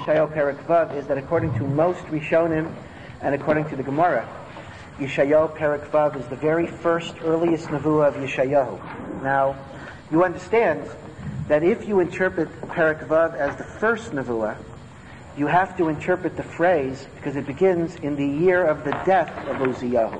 Yeshayahu Perek Vav is that according to most Rishonim and according to the Gemara, Yeshayahu Perek Vav is the very first, earliest Nevuah of Yeshayahu. Now, you understand that if you interpret Perek Vav as the first Nevuah, you have to interpret the phrase because it begins in the year of the death of Uziyahu.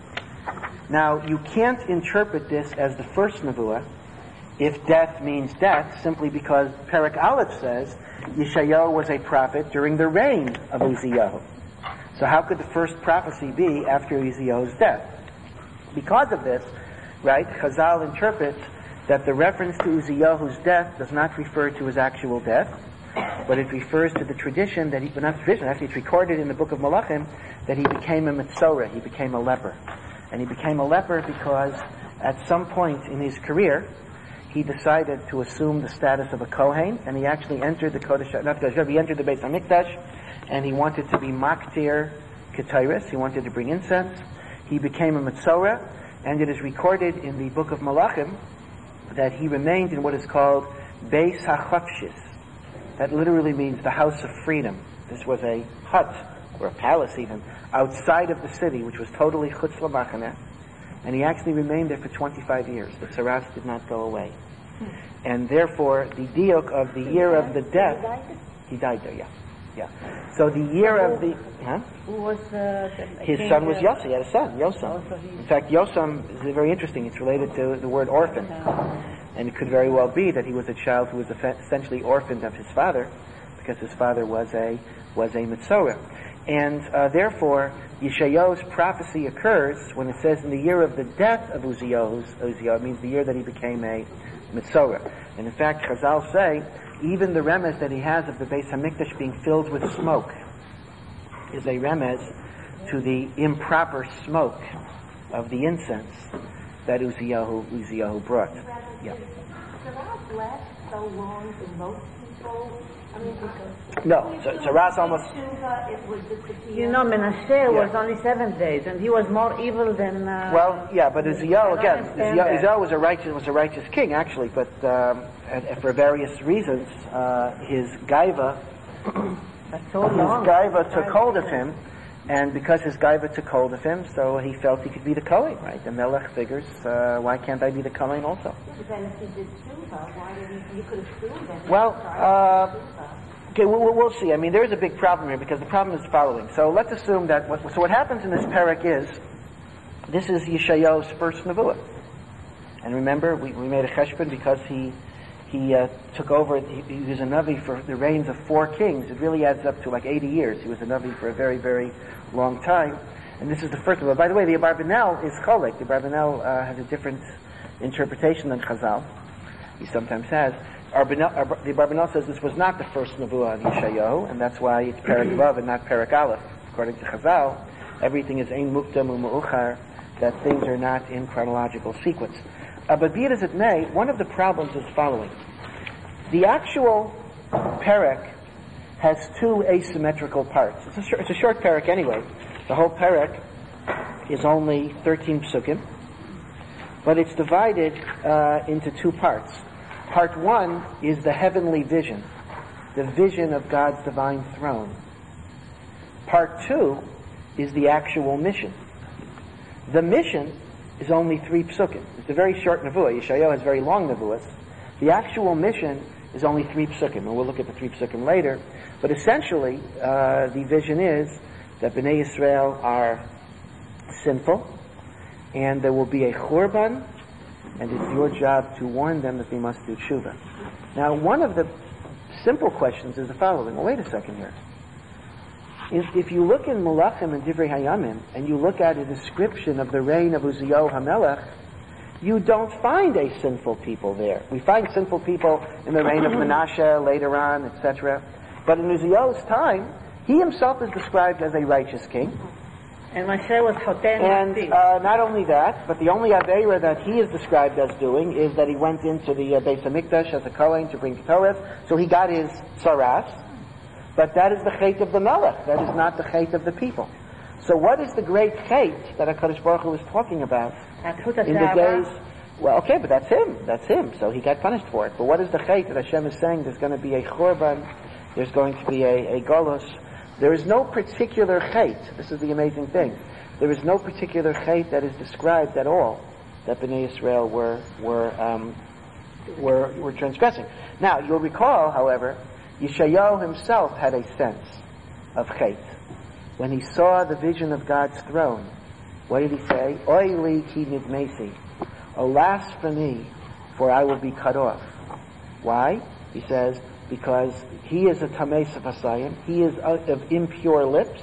Now, you can't interpret this as the first Nevuah if death means death, simply because Perek Aleph says Yeshayahu was a prophet during the reign of Uziyahu. So how could the first prophecy be after Uziyahu's death? Because of this, right, Chazal interprets that the reference to Uziyahu's death does not refer to his actual death, but it refers to the tradition that not tradition, actually it's recorded in the book of Malachim that he became a Metzorah, he became a leper. And he became a leper because at some point in his career, he decided to assume the status of a Kohen, and he actually entered the Kodesh, not Kodesh, he entered the Beit HaMikdash, and he wanted to be Maktir Ketairis, he wanted to bring incense. He became a Metzorah, and it is recorded in the book of Malachim that he remained in what is called Beis HaChafshis. That literally means the house of freedom. This was a hut, or a palace even, outside of the city, which was totally chutz l'machaneh, and he actually remained there for 25 years. The tsaras did not go away. And therefore, the diuk of the year of the death, he died there, yeah. So the year of the... Who was his son was Yossi, he had a son, Yosam. In fact, Yosam is very interesting. It's related to the word orphan. And it could very well be that he was a child who was essentially orphaned of his father, because his father was a Metzorah. And therefore, Yeshayahu's prophecy occurs when it says in the year of the death of Uziyahu, it means the year that he became a Metzorah. And in fact, Chazal say, even the remez that he has of the Beis HaMikdash being filled with smoke is a remez to the improper smoke of the incense that Uziyahu brought. Yeah. Tsaras last so long to most people. I mean, no, so Tsaras almost. You know, Menashe was only 7 days, and he was more evil than. Well, yeah, but Uziyahu again. Uziyahu was a righteous king actually, but for various reasons, his gaiva, took hold of him. And because his gaiva took hold of him, so he felt he could be the Kohen, right? The Melech figures, why can't I be the Kohen also? But then if he did tshuva, why didn't you could have sued him? Well, okay, we'll see. I mean, there's a big problem here because the problem is the following. So let's assume that what happens in this parak is, this is Yeshayahu's first nevuah. And remember, we made a cheshbon because he took over, he was a Navi for the reigns of 4 kings. It really adds up to like 80 years. He was a Navi for a very, very long time. And this is the first one. By the way, the Abarbanel is Cholek. The Abarbanel has a different interpretation than Chazal. He sometimes has. The Abarbanel says this was not the first Nevuah of Yeshayahu, and that's why it's Perek Vav and not Perek Aleph. According to Chazal, everything is Ein Mukdam U'Meuchar, that things are not in chronological sequence. But be it as it may, one of the problems is following. The actual parak has 2 asymmetrical parts. It's a short parak anyway. The whole parak is only 13 psukim, but it's divided into 2 parts. Part 1 is the heavenly vision, the vision of God's divine throne. Part 2 is the actual mission. The mission is only 3 psukim. It's a very short nevuah. Yeshayahu has very long nevuahs. The actual mission is only 3 psukim, and we'll look at the 3 psukim later. But essentially, the vision is that Bnei Yisrael are sinful, and there will be a churban, and it's your job to warn them that they must do tshuva. Now, one of the simple questions is the following. Well, wait a second here. If you look in Malachim and Divrei Hayamim, and you look at a description of the reign of Uziyahu HaMelech, you don't find a sinful people there. We find sinful people in the reign of Menashe later on, etc. But in Uziyahu's time, he himself is described as a righteous king. And Moshe was Choten. And not only that, but the only Aveira that he is described as doing is that he went into the Beis HaMikdash as a Kohen to bring Ketores, so he got his Saras. But that is the chait of the Melech. That is not the chait of the people. So what is the great chait that HaKadosh Baruch Hu is talking about in the days? Well, okay, but that's him. That's him. So he got punished for it. But what is the chait that Hashem is saying? There's going to be a churban There's going to be a golus. There is no particular chait. This is the amazing thing. There is no particular chait that is described at all that Bnei Yisrael were transgressing. Now, you'll recall, however, Yeshayahu himself had a sense of chait. When he saw the vision of God's throne, what did he say? Oy li ki nidmesi. Alas for me, for I will be cut off. Why? He says, because he is a tamei sefasayim, he is of impure lips.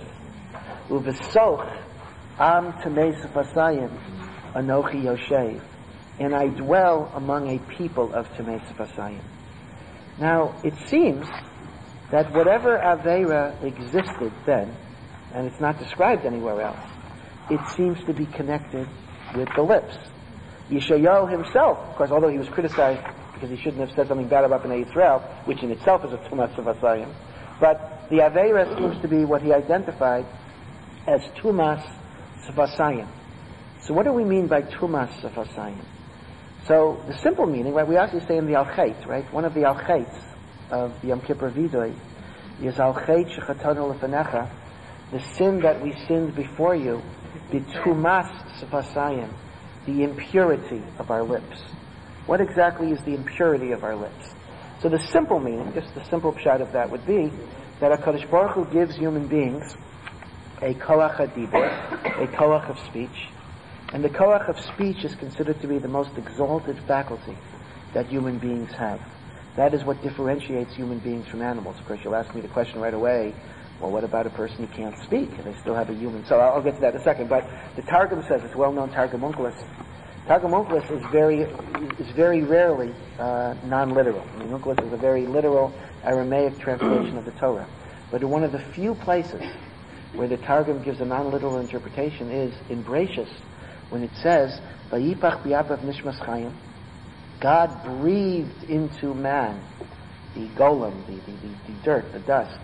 Uvesoch am tamei sefasayim anochi yoshev. And I dwell among a people of tamei sefasayim. Now, it seems that whatever Aveira existed then, and it's not described anywhere else, it seems to be connected with the lips. Yeshayahu himself, of course, although he was criticized because he shouldn't have said something bad about Bnei Yisrael, which in itself is a Tumas Sefasayim, but the Aveira seems to be what he identified as Tumas Sefasayim. So what do we mean by Tumas Sefasayim? So the simple meaning, right, we actually say in the Al-Chet, right, one of the Al-Chets of the Yom Kippur Vidui is Al-Chet Shechatanu Lefanecha, the sin that we sinned before you, the Tumas Sefasayim, the impurity of our lips. What exactly is the impurity of our lips? So the simple meaning, just the simple pshat of that would be that HaKadosh Baruch Hu gives human beings a koach hadibur, a koach of speech, and the koach of speech is considered to be the most exalted faculty that human beings have. That is what differentiates human beings from animals. Of course, you'll ask me the question right away, well, what about a person who can't speak? And they still have a human. So I'll get to that in a second. But the Targum says, it's well-known Targum Onkelos. Targum Onkelos is very rarely non-literal. I mean, Onkelos is a very literal Aramaic translation of the Torah. But one of the few places where the Targum gives a non-literal interpretation is in Bereshis, when it says, "Vayipach bi'apav nishmas chayim," God breathed into man the golem, the dirt, the dust,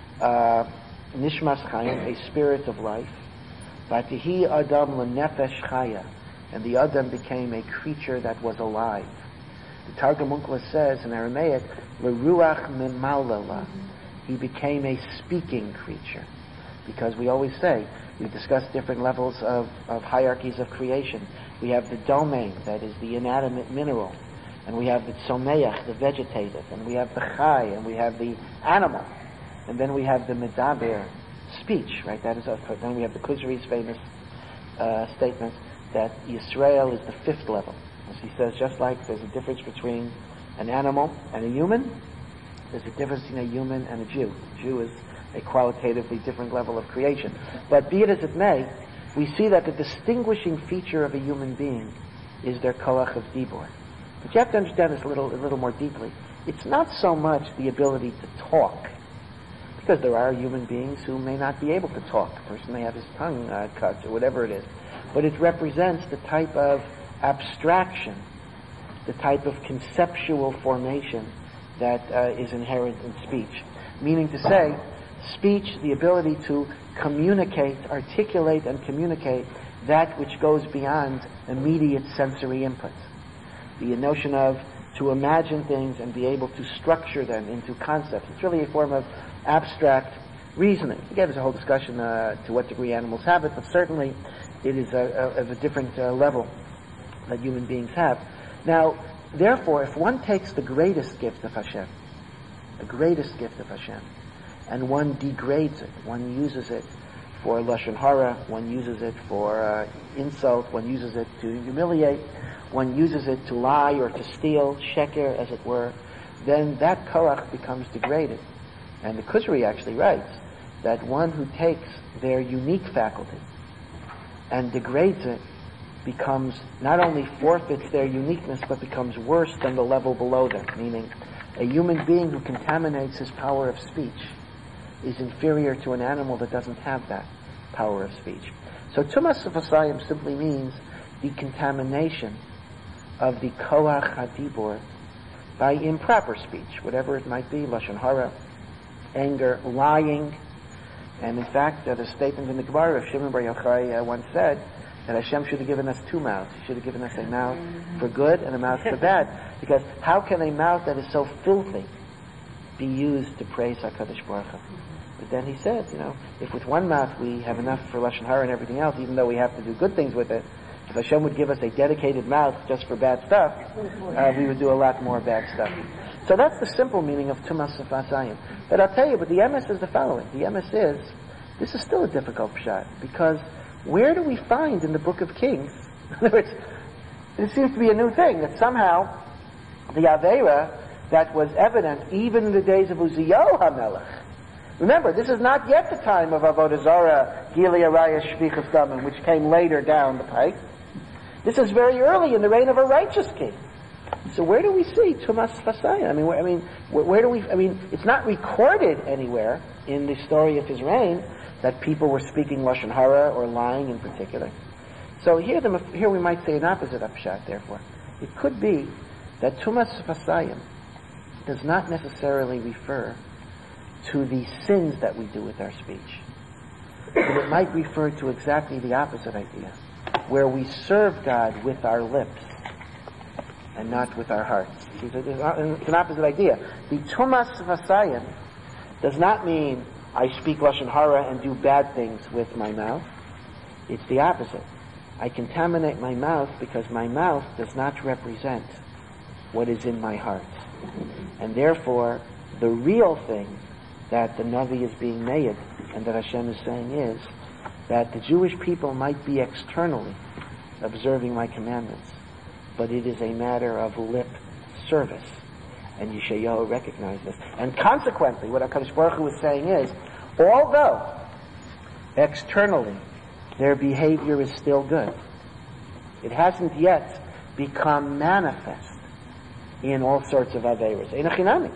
nishmas chayim, a spirit of life. Vatihi adam lenefesh chaya, and the adam became a creature that was alive. The Targum Onkelos says in Aramaic, "Leruach mimalala," he became a speaking creature. Because we always say, we discuss different levels of hierarchies of creation. We have the domain, that is the inanimate mineral, and we have the tzomeach, the vegetative, and we have the chai, and we have the animal, and then we have the medaber, speech, right? That is then we have the Kuzri's famous statement that Yisrael is the fifth level. As he says, just like there's a difference between an animal and a human, there's a difference between a human and a Jew. A Jew is a qualitatively different level of creation. But be it as it may, we see that the distinguishing feature of a human being is their koach of dibur. But you have to understand this a little more deeply. It's not so much the ability to talk, because there are human beings who may not be able to talk. A person may have his tongue cut or whatever it is. But it represents the type of abstraction, the type of conceptual formation that is inherent in speech. Meaning to say, speech, the ability to communicate, articulate and communicate that which goes beyond immediate sensory inputs. The notion of to imagine things and be able to structure them into concepts. It's really a form of abstract reasoning. Again, there's a whole discussion to what degree animals have it, but certainly it is of a different level that human beings have. Now, therefore, if one takes the greatest gift of Hashem, and one degrades it, one uses it for lashon hara, one uses it for insult, one uses it to humiliate, one uses it to lie or to steal, sheker as it were, then that koach becomes degraded. And the Kuzri actually writes that one who takes their unique faculty and degrades it becomes, not only forfeits their uniqueness, but becomes worse than the level below them, meaning a human being who contaminates his power of speech is inferior to an animal that doesn't have that power of speech. So Tumas Sefasayim simply means the contamination of the koach hadibur by improper speech, whatever it might be, lashon hara, anger, lying. And in fact, the statement in the Gemara of Shimon Bar Yochai once said that Hashem should have given us two mouths. He should have given us a mouth for good and a mouth for bad. Because how can a mouth that is so filthy be used to praise HaKadosh Baruch Hu. But then he said, if with one mouth we have enough for Lashon Hara and everything else, even though we have to do good things with it, if Hashem would give us a dedicated mouth just for bad stuff, we would do a lot more bad stuff. So that's the simple meaning of Tumas Fasayim. But I'll tell you, but the emes is the following. The emes is, this is still a difficult pshat, because where do we find in the Book of Kings, in other words, it seems to be a new thing, that somehow the Aveira that was evident even in the days of Uziyahu HaMelech. Remember, this is not yet the time of Avodah Zarah, Gilui Arayos, Shvichas Damim, which came later down the pike. This is very early in the reign of a righteous king. So where do we see Tumas Fasayim? Where do we? It's not recorded anywhere in the story of his reign that people were speaking Lashon Hara or lying in particular. So here we might say an opposite upshot. Therefore, it could be that Tumas Fasayim does not necessarily refer to the sins that we do with our speech, but it might refer to exactly the opposite idea, where we serve God with our lips and not with our hearts. See, it's an opposite idea. The Tumas Fasayim does not mean I speak Lashon Hara and do bad things with my mouth. It's the opposite. I contaminate my mouth because my mouth does not represent what is in my heart. And therefore, the real thing that the Navi is being made and that Hashem is saying is that the Jewish people might be externally observing my commandments, but it is a matter of lip service. And Yeshayahu recognized this. And consequently, what HaKadosh Baruch Hu is saying is, although externally their behavior is still good, it hasn't yet become manifest in all sorts of aveiros. Ein chinami.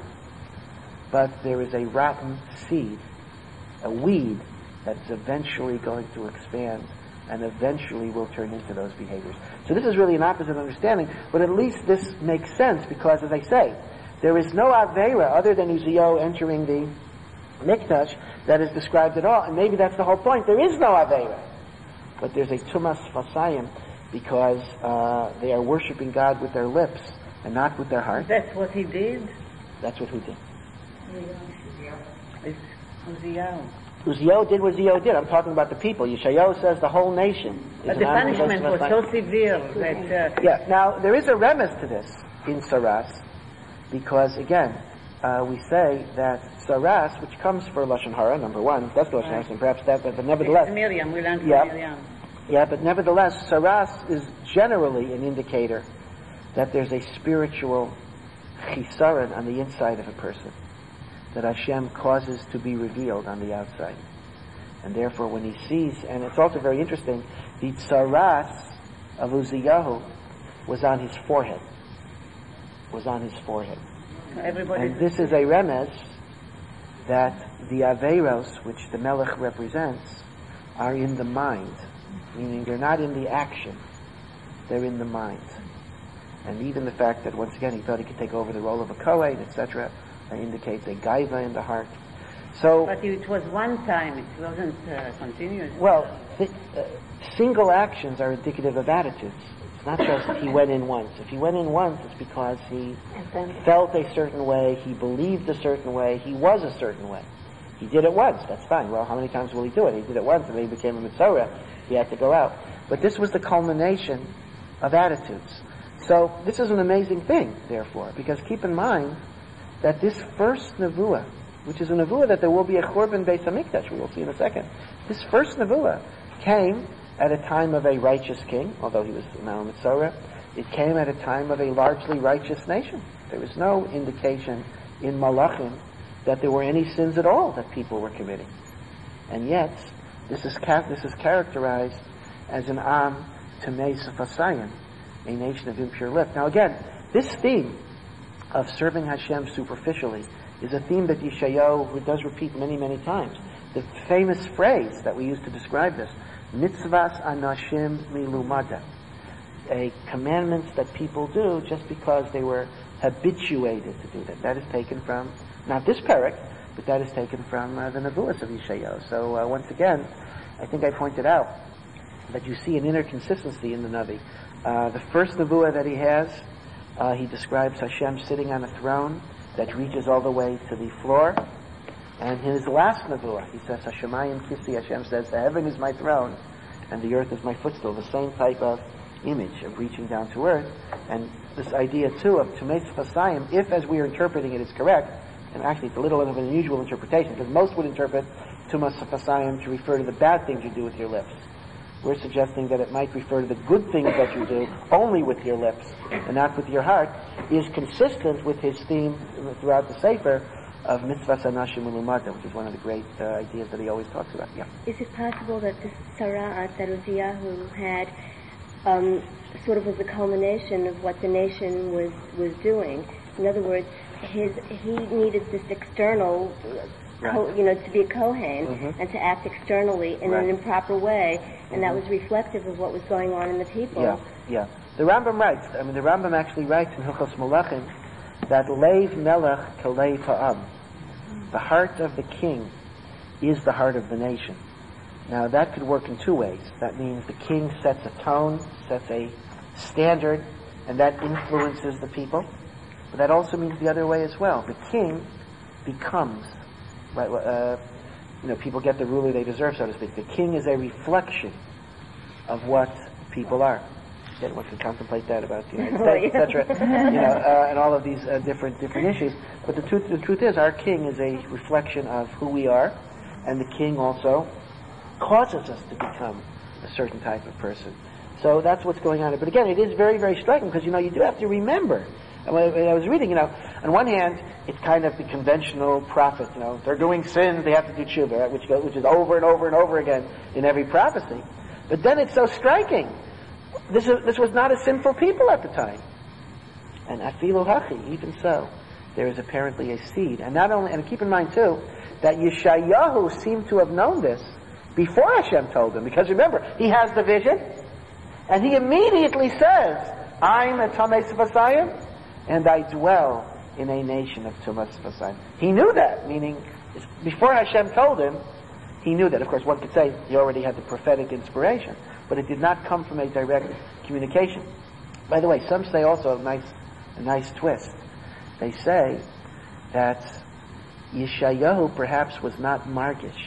But there is a rotten seed, a weed, that's eventually going to expand and eventually will turn into those behaviors. So this is really an opposite understanding, but at least this makes sense because, as I say, there is no aveira other than Uziyahu entering the Mikdash that is described at all, and maybe that's the whole point. There is no aveira, but there's a Tumas Fasayim because they are worshiping God with their lips and not with their heart. That's what he did? That's what who did. It's Uziyahu. Uziyahu did what Uziyahu did. I'm talking about the people. Yeshayahu says the whole nation. But the punishment was so severe that... Yeah, now there is a remez to this in Saras, because again, we say that Saras, which comes for Lashon Hara, number one, that's Lashon Hara, and perhaps that, but nevertheless... It's Miriam, we learned from Miriam. Yeah, but nevertheless, Saras is generally an indicator that there's a spiritual chisaron on the inside of a person that Hashem causes to be revealed on the outside. And therefore when he sees, and it's also very interesting, the tsaras of Uziyahu was on his forehead. And this is a remez that the aveiros, which the Melech represents, are in the mind. Meaning they're not in the action, they're in the mind. And even the fact that, once again, he thought he could take over the role of a Kohen, etc., indicates a gaiva in the heart. So, but it was one time, it wasn't continuous. Well, single actions are indicative of attitudes. It's not just he went in once. If he went in once, it's because he felt a certain way, he believed a certain way, he was a certain way. He did it once, that's fine. Well, how many times will he do it? He did it once and then he became a Mitzorah. He had to go out. But this was the culmination of attitudes. So this is an amazing thing, therefore, because keep in mind that this first nevuah, which is a nevuah that there will be a Churban Beis HaMikdash, we will see in a second, this first nevuah came at a time of a righteous king, although he was now a Mitzorah. It came at a time of a largely righteous nation. There was no indication in Malachim that there were any sins at all that people were committing. And yet, this is characterized as an Am Tamei Fasayim, a nation of impure lips. Now again, this theme of serving Hashem superficially is a theme that Yeshayahu does repeat many, many times. The famous phrase that we use to describe this, mitzvahs anashim milumada, a commandments that people do just because they were habituated to do that. That is taken from, not this parak, but that is taken from the Nevuos of Yeshayahu. So once again, I think I pointed out that you see an inner consistency in the Navi. The first Nevuah that he has, he describes Hashem sitting on a throne that reaches all the way to the floor. And his last nevuah, he says, Hashemayim Kisi, Hashem says, the heaven is my throne, and the earth is my footstool. The same type of image of reaching down to earth. And this idea, too, of Tumeis Fasayim, if, as we are interpreting it, is correct, and actually it's a little of an unusual interpretation, because most would interpret Tumeis Fasayim to refer to the bad things you do with your lips. We're suggesting that it might refer to the good things that you do only with your lips and not with your heart, is consistent with his theme throughout the Sefer of Mitzvahs Anashim Ulumata, which is one of the great ideas that he always talks about. Yeah. Is it possible that this Sara'at that Uziyahu had sort of was the culmination of what the nation was doing? In other words, he needed this external, to be a Kohen and to act externally in an improper way, and that was reflective of what was going on in the people. Yeah. The Rambam writes, the Rambam actually writes in Hilchos Malachim that Leiv Melech K'Leiv Ha'am, the heart of the king is the heart of the nation. Now that could work in two ways. That means the king sets a tone, sets a standard, and that influences the people. But that also means the other way as well. The king becomes, people get the ruler they deserve, so to speak. The king is a reflection of what people are. Again, one can contemplate that about the United States, etc. And all of these different issues. But the truth is, our king is a reflection of who we are, and the king also causes us to become a certain type of person. So that's what's going on. But again, it is very, very striking because you do have to remember. And when I was reading, on one hand, it's kind of the conventional prophet. They're doing sins, they have to do tshuva, right? which is over and over and over again in every prophecy. But then it's so striking. This was not a sinful people at the time. And afilu hachi, even so, there is apparently a seed. And not only, and keep in mind too, that Yeshayahu seemed to have known this before Hashem told him. Because remember, he has the vision, and he immediately says, I'm a Tumeis Fasayim, and I dwell in a nation of Tumeis Fasayim. He knew that, meaning, before Hashem told him, he knew that. Of course, one could say he already had the prophetic inspiration, but it did not come from a direct communication. By the way, some say also a nice twist. They say that Yeshayahu perhaps was not margish,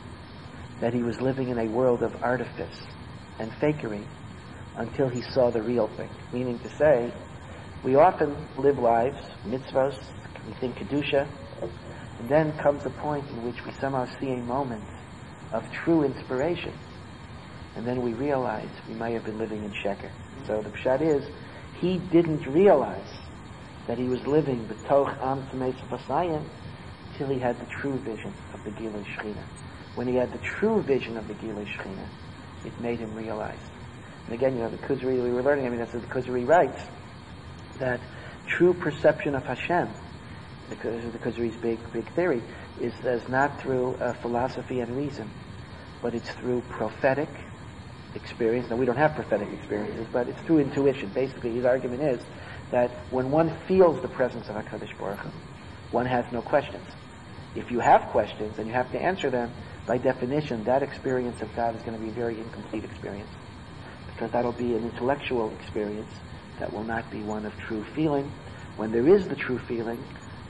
that he was living in a world of artifice and fakery until he saw the real thing. Meaning to say, we often live lives, mitzvahs, we think kedusha, and then comes a point in which we somehow see a moment of true inspiration, and then we realize we might have been living in sheker. So the pshat is, he didn't realize that he was living b'toch am Tumeis Fasayim till he had the true vision of the Gilui Shechina. When he had the true vision of the Gilui Shechina, it made him realize. And again, the Kuzari we were learning, that's what the Kuzari writes, that true perception of Hashem, because of the Kuzari's big theory, is not through philosophy and reason, but it's through prophetic experience. Now, we don't have prophetic experiences, but it's through intuition. Basically, his argument is that when one feels the presence of HaKadosh Baruch Hu, one has no questions. If you have questions and you have to answer them, by definition, that experience of God is going to be a very incomplete experience, because that'll be an intellectual experience that will not be one of true feeling. When there is the true feeling,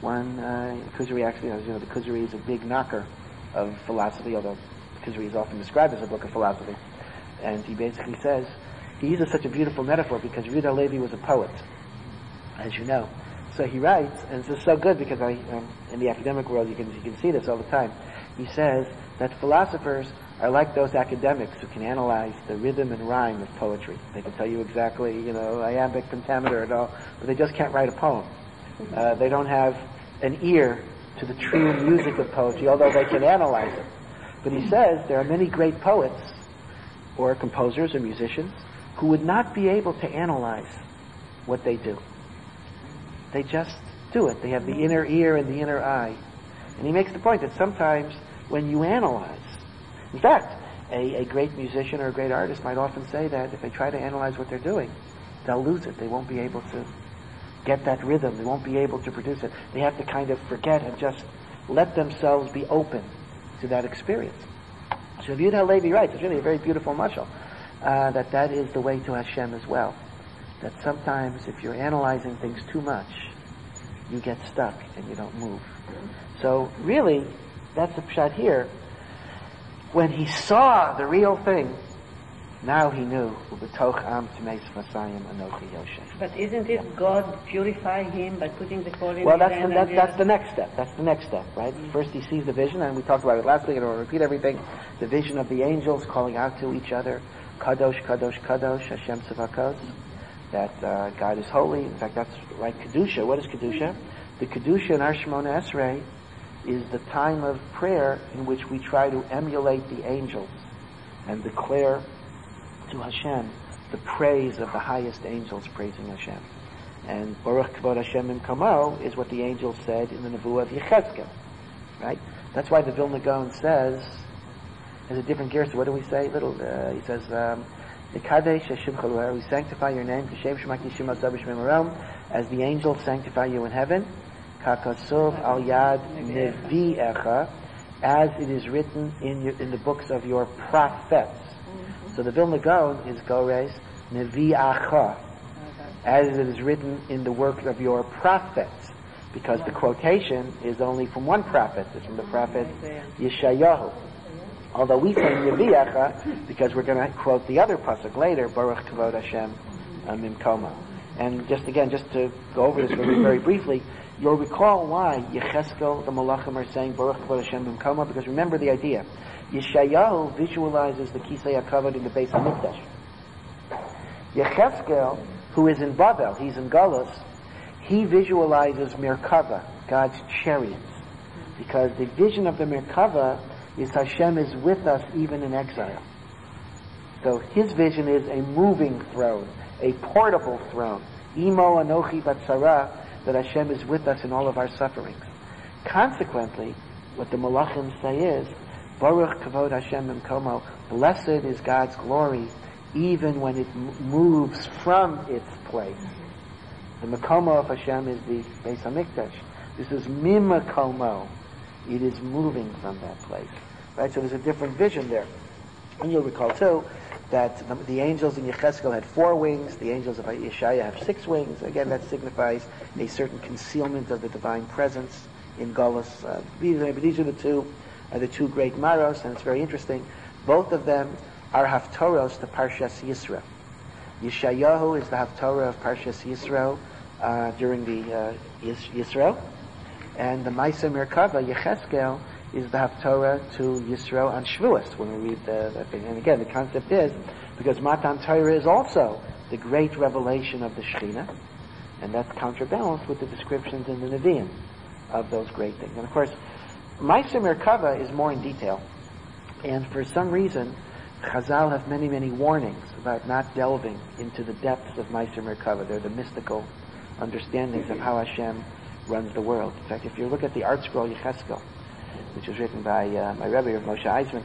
Kuzari actually, the Kuzari is a big knocker of philosophy, although Kuzari is often described as a book of philosophy. And he basically says, he uses such a beautiful metaphor because Yehuda Halevi was a poet, as you know. So he writes, and this is so good because in the academic world you can see this all the time. He says that philosophers are like those academics who can analyze the rhythm and rhyme of poetry. They can tell you exactly, iambic, pentameter and all, but they just can't write a poem. They don't have an ear to the true music of poetry, although they can analyze it. But he says there are many great poets, or composers or musicians, who would not be able to analyze what they do. They just do it. They have the inner ear and the inner eye. And he makes the point that sometimes when you analyze, in fact, a great musician or a great artist might often say that if they try to analyze what they're doing, they'll lose it. They won't be able to get that rhythm. They won't be able to produce it. They have to kind of forget and just let themselves be open to that experience. So Yehuda Halevi writes, it's really a very beautiful mashal, that is the way to Hashem as well. That sometimes if you're analyzing things too much, you get stuck and you don't move. So really, that's the pshat here. When he saw the real thing, now he knew. But isn't it God purify him by putting the coal in Well, his that's hand? that's the next step. That's the next step, right? First he sees the vision, and we talked about it last week, and I'll repeat everything. The vision of the angels calling out to each other, Kadosh, Kadosh, Kadosh, Hashem Tzavakos, that God is holy. In fact, that's right, Kedusha. What is Kedusha? The Kedusha in our Shemona Esrei is the time of prayer in which we try to emulate the angels and declare to Hashem the praise of the highest angels praising Hashem. And Baruch Kavod Hashem Imkamo is what the angels said in the Nevuah of Yechezkel. Right? That's why the Vilna Gaon says, there's a different gear, so what do we say? He says, Nekadesh Hashem Chaluah, we sanctify your name, Kashem Shemak Yishim Azab Shmei Marom, as the angels sanctify you in heaven, Kakasov Al Yad Nevi'echa, as it is written in the books of your prophets. So the Vilna Gaon is Gores Nevi'acha, as it is written in the work of your prophets, because the quotation is only from one prophet. It's from the prophet Yeshayahu. Although we say Nevi'acha because we're going to quote the other pasuk later, Baruch Kavod Hashem Mimkoma. And just to go over this very, very briefly, you'll recall why Yechezkel, the Malachim, are saying Baruch Kavod Hashem Mimkoma, because remember the idea. Yeshayahu visualizes the Kisei HaKavod in the Beis HaMikdash. Yechezkel, who is in Babel, he's in Galus, he visualizes Merkava, God's chariots. Because the vision of the Merkava is Hashem is with us even in exile. So his vision is a moving throne, a portable throne. Imo Anochi Batzara, that Hashem is with us in all of our sufferings. Consequently, what the Malachim say is, Baruch Kavod Hashem Mimkomo, blessed is God's glory, even when it moves from its place. The Mekomo of Hashem is the Beis HaMikdash. This is Mimakomo. It is moving from that place. Right? So there's a different vision there. And you'll recall too that the angels in Yechezkel had 4 wings, the angels of Yeshaya have 6 wings. Again, that signifies a certain concealment of the divine presence in Golus. These are the two great maros, and it's very interesting. Both of them are haftoros to Parshas Yisro. Yeshayahu is the haftorah of Parshas Yisro during the Yisro, and the Maaseh Merkava, Yechezkel, is the haftorah to Yisro on Shavuos when we read that thing. And again, the concept is because Matan Torah is also the great revelation of the Shekhinah, and that's counterbalanced with the descriptions in the Nevi'im of those great things. And of course, Maaseh Merkava is more in detail, and for some reason, Chazal have many, many warnings about not delving into the depths of Maaseh Merkava. They're the mystical understandings of how Hashem runs the world. In fact, if you look at the art scroll Yechezkel, which was written by my Rebbe, Moshe Eisman,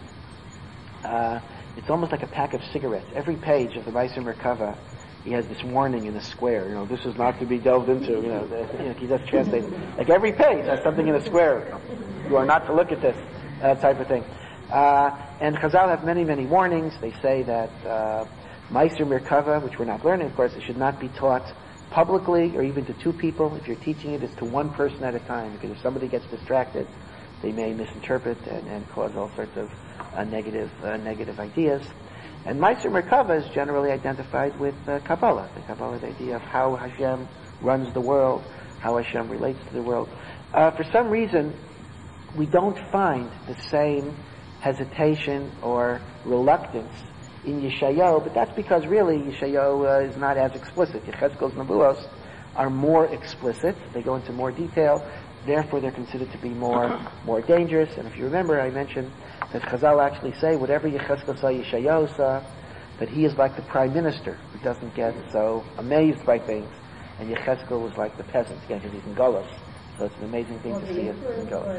it's almost like a pack of cigarettes. Every page of the Maaseh Merkava, he has this warning in a square. This is not to be delved into. He just translates. Like every page has something in a square. You are not to look at this type of thing. And Chazal have many, many warnings. They say that Maaseh Merkava, which we're not learning, of course, it should not be taught publicly or even to 2 people. If you're teaching it, it's to 1 person at a time, because if somebody gets distracted, they may misinterpret and cause all sorts of negative ideas. And Maaseh Merkava is generally identified with Kabbalah, the Kabbalah idea of how Hashem runs the world, how Hashem relates to the world. For some reason, we don't find the same hesitation or reluctance in Yeshayahu, but that's because really Yeshayahu is not as explicit. Yechezkel's Nebuos are more explicit. They go into more detail. Therefore, they're considered to be more dangerous. And if you remember, I mentioned that Chazal actually say whatever Yechezkel saw, Yeshayahu saw, that he is like the prime minister who doesn't get so amazed by things. And Yechezkel was like the peasant, again, because he's in Golus. So it's an amazing thing to see it in Golus.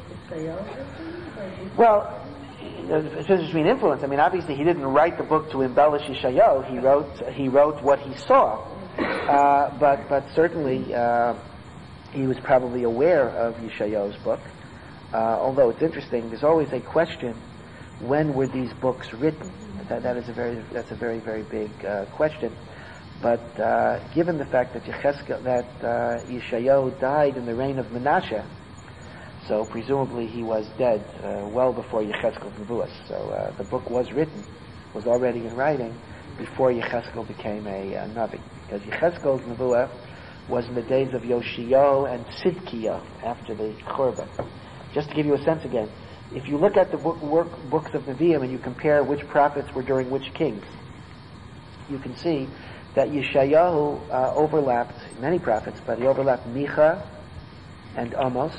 Well, it's between influence. I mean, obviously he didn't write the book to embellish Yeshayahu. He wrote what he saw. But certainly he was probably aware of Yeshayahu's book. Although it's interesting, there's always a question: when were these books written? That's a very, very big question. But given the fact that Yeshayahu died in the reign of Menashe, so presumably he was dead well before Yechezkel's Nevuos. So the book was already in writing before Yechezkel became a Navi. Because Yechezkel's Nevuah was in the days of Yoshio and Tzidkiah after the Churban. Just to give you a sense again, if you look at the books of Nevi'im and you compare which prophets were during which kings, you can see that Yeshayahu overlapped many prophets, but he overlapped Micha and Amos,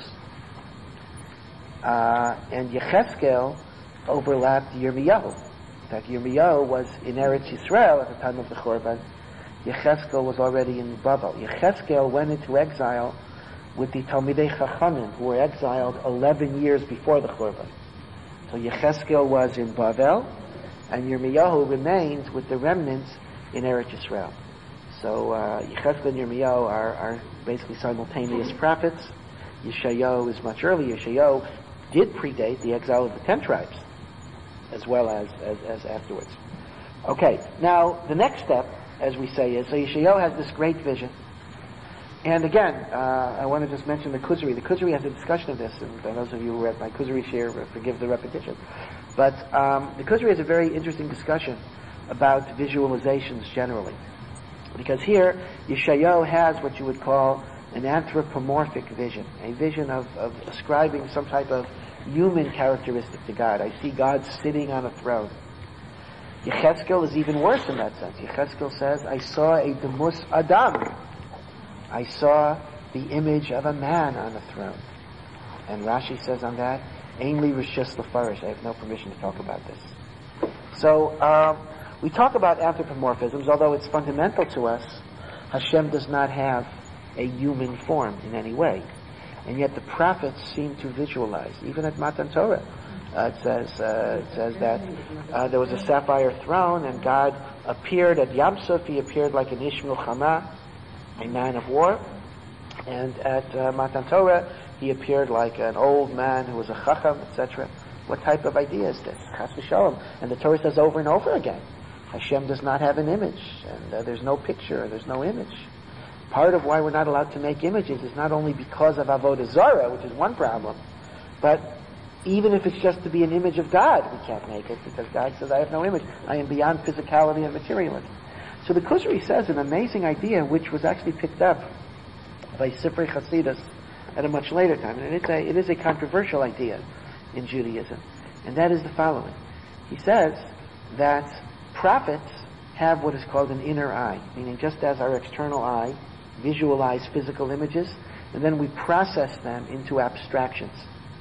and Yechezkel overlapped Yirmiyahu. In fact, Yirmiyahu was in Eretz Yisrael at the time of the Churban. Yechezkel was already in Babel. Yechezkel went into exile with the Talmidei Chachamim, who were exiled 11 years before the Churban. So Yechezkel was in Babel, and Yirmiyahu remained with the remnants in Eretz Yisrael. So Yechezkel and Yirmiyahu are basically simultaneous prophets. Yeshayahu is much earlier. Yeshayahu did predate the exile of the 10 tribes, as well as afterwards. Okay, now the next step, as we say, is so Yeshayahu has this great vision. And again, I want to just mention the Kuzari. The Kuzari has a discussion of this, and those of you who are at my Kuzari share, forgive the repetition. But the Kuzari has a very interesting discussion about visualizations generally. Because here, Yeshayahu has what you would call an anthropomorphic vision, a vision of ascribing some type of human characteristic to God. I see God sitting on a throne. Yechezkel is even worse in that sense. Yechezkel says, I saw a Demus Adam. I saw the image of a man on a throne. And Rashi says on that, Ainli Rishis Lefarish. I have no permission to talk about this. So, we talk about anthropomorphisms, although it's fundamental to us. Hashem does not have a human form in any way. And yet the prophets seem to visualize. Even at Matan Torah, it says that there was a sapphire throne, and God appeared at Yam Suf. He appeared like an Ish Milchama, a man of war. And at Matan Torah, he appeared like an old man who was a Chacham, etc. What type of idea is this? Chas v'shalom. And the Torah says over and over again, Hashem does not have an image, and there's no picture, there's no image. Part of why we're not allowed to make images is not only because of Avodah Zarah, which is one problem, but even if it's just to be an image of God, we can't make it, because God says, I have no image. I am beyond physicality and materialism. So the Kuzari says an amazing idea, which was actually picked up by Sifrei Chasidus at a much later time, and it is a controversial idea in Judaism, and that is the following. He says that prophets have what is called an inner eye, meaning just as our external eye visualize physical images, and then we process them into abstractions.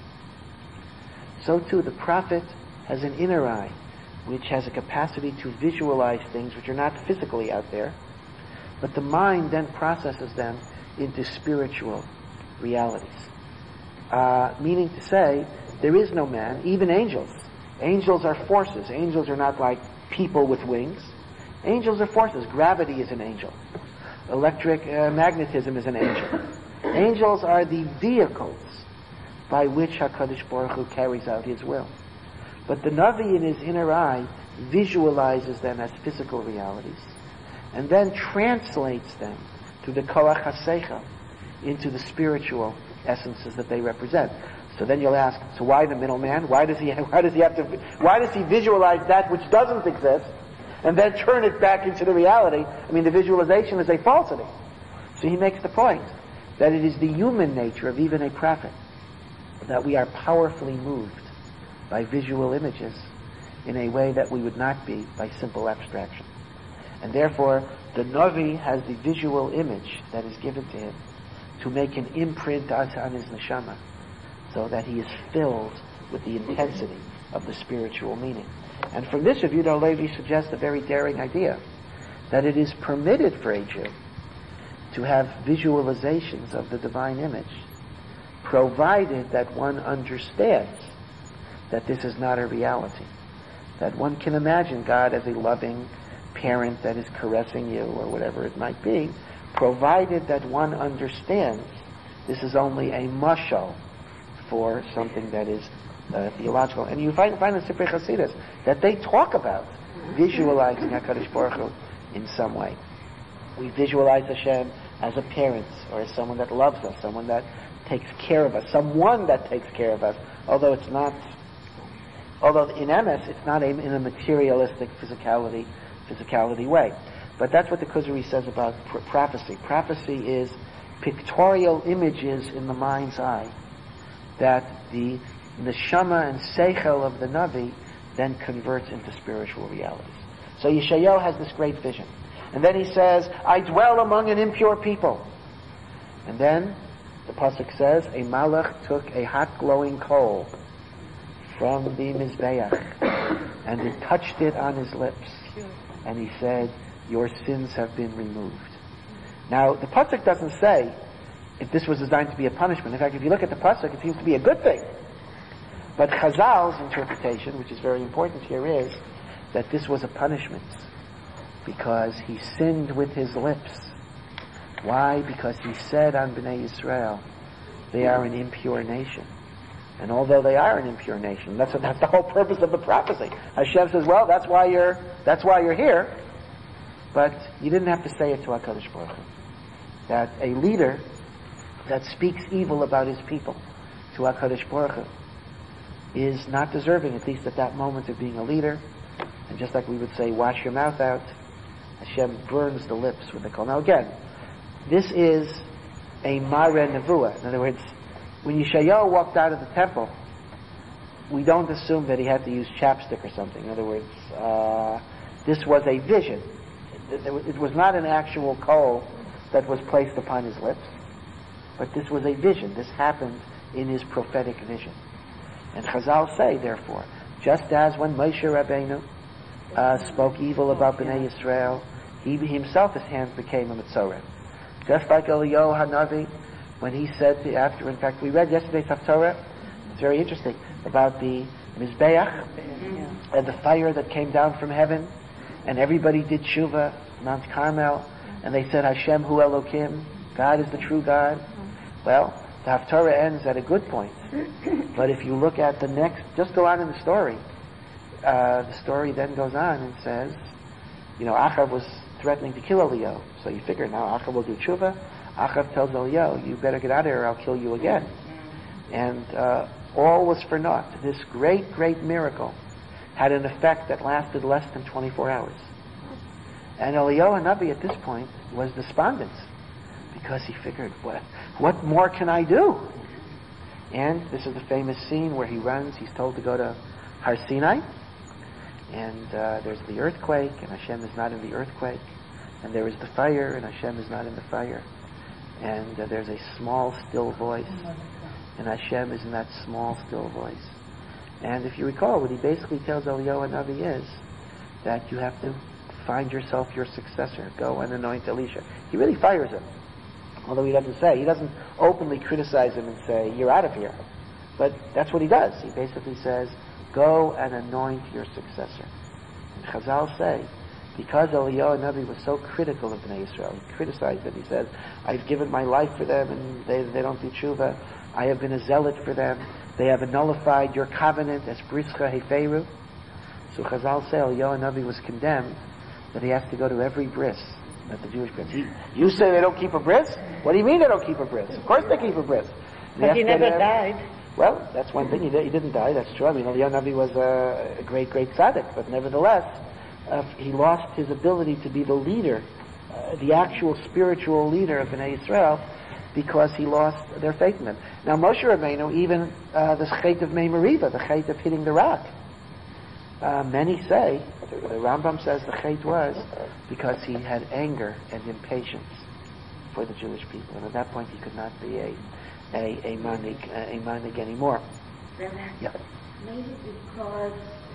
So too, the prophet has an inner eye, which has a capacity to visualize things which are not physically out there, but the mind then processes them into spiritual realities. Meaning to say, there is no man, even angels. Angels are forces. Angels are not like people with wings. Angels are forces. Gravity is an angel. Electric magnetism is an angel. Angels are the vehicles by which HaKadosh Baruch Hu carries out His will. But the Navi in his inner eye visualizes them as physical realities, and then translates them to the Koach HaSeichel, into the spiritual essences that they represent. So then you'll ask, so why the middleman? Why does he visualize that which doesn't exist, and then turn it back into the reality? I mean, the visualization is a falsity. So he makes the point that it is the human nature of even a prophet that we are powerfully moved by visual images in a way that we would not be by simple abstraction. And therefore, the Navi has the visual image that is given to him to make an imprint on his neshama, so that he is filled with the intensity of the spiritual meaning. And from this, Yehuda Levi suggests a very daring idea, that it is permitted for a Jew to have visualizations of the divine image, provided that one understands that this is not a reality. That one can imagine God as a loving parent that is caressing you, or whatever it might be, provided that one understands this is only a mashal for something that is theological. And you find in Sifrei Chasidus that they talk about visualizing HaKadosh Baruch Hu in some way. We visualize Hashem as a parent, or as someone that loves us, someone that takes care of us, someone that takes care of us, although in emes, it's not in a materialistic physicality way. But that's what the Kuzari says about prophecy. Prophecy is pictorial images in the mind's eye that the neshama and seichel of the Navi then converts into spiritual realities. So Yeshayahu has this great vision. And then he says, I dwell among an impure people. And then the pasuk says, a malach took a hot glowing coal from the mizbeach and it touched it on his lips. And he said, your sins have been removed. Now, the pasuk doesn't say if this was designed to be a punishment. In fact, if you look at the pasuk, it seems to be a good thing. But Chazal's interpretation, which is very important here, is that this was a punishment because he sinned with his lips. Why? Because he said on Bnei Yisrael, they are an impure nation. And although they are an impure nation, that's the whole purpose of the prophecy. Hashem says, well, that's why you're here. But you didn't have to say it to HaKadosh Baruch Hu. That a leader that speaks evil about his people to HaKadosh Baruch Hu is not deserving, at least at that moment, of being a leader. And just like we would say, wash your mouth out, Hashem burns the lips with the kol. Now again, this is a Mare Nevuah. In other words, when Yeshayahu walked out of the temple, we don't assume that he had to use chapstick or something. In other words, this was a vision. It was not an actual coal that was placed upon his lips, but this was a vision. This happened in his prophetic vision. And Chazal say, therefore, just as when Moshe Rabbeinu spoke evil about Bnei Yisrael, he himself, his hands became a Metzorah. Just like Eliyahu Hanavi, when he said in fact, we read yesterday's Haftorah, it's very interesting, about the Mizbeach and the fire that came down from heaven, and everybody did Shuvah, Mount Carmel, and they said, Hashem Hu Elokim, God is the true God. Well, the Haftorah ends at a good point. But if you look at the next, just go on in the story then goes on and says, Achav was threatening to kill Eliyahu. So you figure now Achav will do tshuva. Achav tells Eliyahu, you better get out of here or I'll kill you again. And all was for naught. This great, great miracle had an effect that lasted less than 24 hours. And Eliyahu Hanavi at this point was despondent because he figured, what more can I do? And this is the famous scene where he runs. He's told to go to Har Sinai, and there's the earthquake, and Hashem is not in the earthquake, and there is the fire, and Hashem is not in the fire, and there's a small, still voice, and Hashem is in that small, still voice. And if you recall, what he basically tells Eliyahu Hanavi is that you have to find yourself your successor. Go and anoint Elisha. He really fires him. Although he doesn't openly criticize him and say, you're out of here. But that's what he does. He basically says, go and anoint your successor. And Chazal say, because Eliyahu Hanavi was so critical of Bnei Yisrael, he criticized them. He said, I've given my life for them and they don't do tshuva. I have been a zealot for them. They have nullified your covenant as brischa heferu. So Chazal say Eliyahu Hanavi was condemned that he has to go to every bris, that the Jewish bris. You say they don't keep a bris? What do you mean they don't keep a bris? Of course they keep a bris. But he never died. Well, that's one thing. He didn't die, that's true. I mean, Eliyahu Hanavi was a great, great tzaddik, but nevertheless, he lost his ability to be the leader, the actual spiritual leader of Bnei Yisrael, because he lost their faith in him. Now, Moshe Rabbeinu, even the chet of Mei Meriva, the chet of hitting the rock, many say, the Rambam says the chet was because he had anger and impatience for the Jewish people, and at that point he could not be a manig anymore. Yeah. Maybe because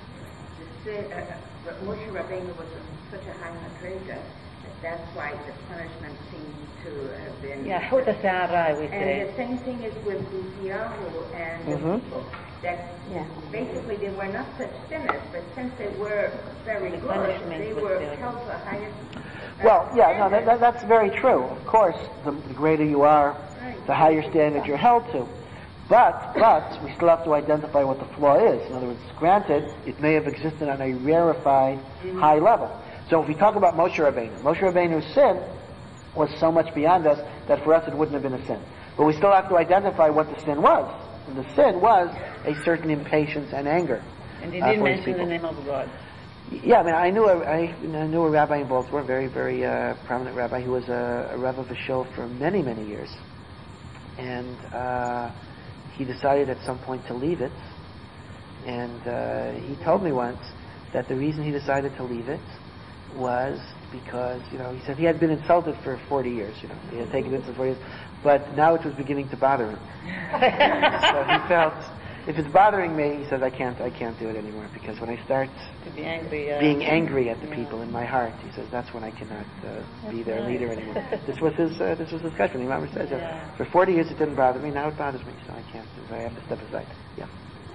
Moshe Rabbeinu was such a high madrega, that's why the punishment seemed to have been. Yeah, Huda Sa'ara, we say. And the same thing is with Uziyahu and the people. That basically they were not such sinners, but since they were very good, they were held to a higher. Well, that's very true. Of course, the greater you are, the higher standard you're held to. But we still have to identify what the flaw is. In other words, granted, it may have existed on a rarefied high level. So if we talk about Moshe Rabbeinu's sin, was so much beyond us that for us it wouldn't have been a sin. But we still have to identify what the sin was. And the sin was a certain impatience and anger. And he didn't mention the name of God. Yeah, I mean, I knew a rabbi in Baltimore, a very, very prominent rabbi, who was a Rav of a shul for many, many years. And he decided at some point to leave it. And he told me once that the reason he decided to leave it was because, he said he had been insulted for 40 years, he had taken it for 40 years, but now it was beginning to bother him. So he felt, if it's bothering me, he says, I can't do it anymore, because when I start being angry at the people in my heart, he says, that's when I cannot be their leader anymore. This was his discussion. The Imam says, for 40 years it didn't bother me, now it bothers me, so I can't, so I have to step aside. Yeah.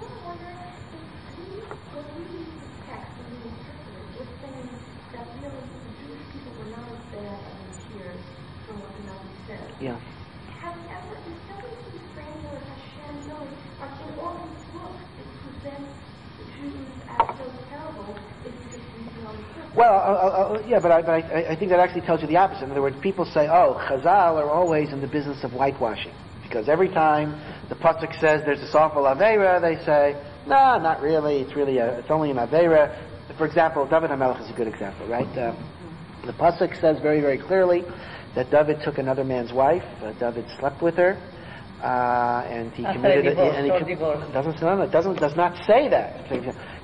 Yeah. However, in some of these frameworks, Hashem knows, in all these books, it presents the Jews as so terrible, it's just reason on the surface. Well, yeah, but I think that actually tells you the opposite. In other words, people say, Chazal are always in the business of whitewashing. Because every time the Pasuk says there's this awful Aveira, they say, no, not really, it's only an Aveira. For example, David HaMelech is a good example, right? The Pasuk says very, very clearly that David took another man's wife. David slept with her, and he committed it. Does not say that.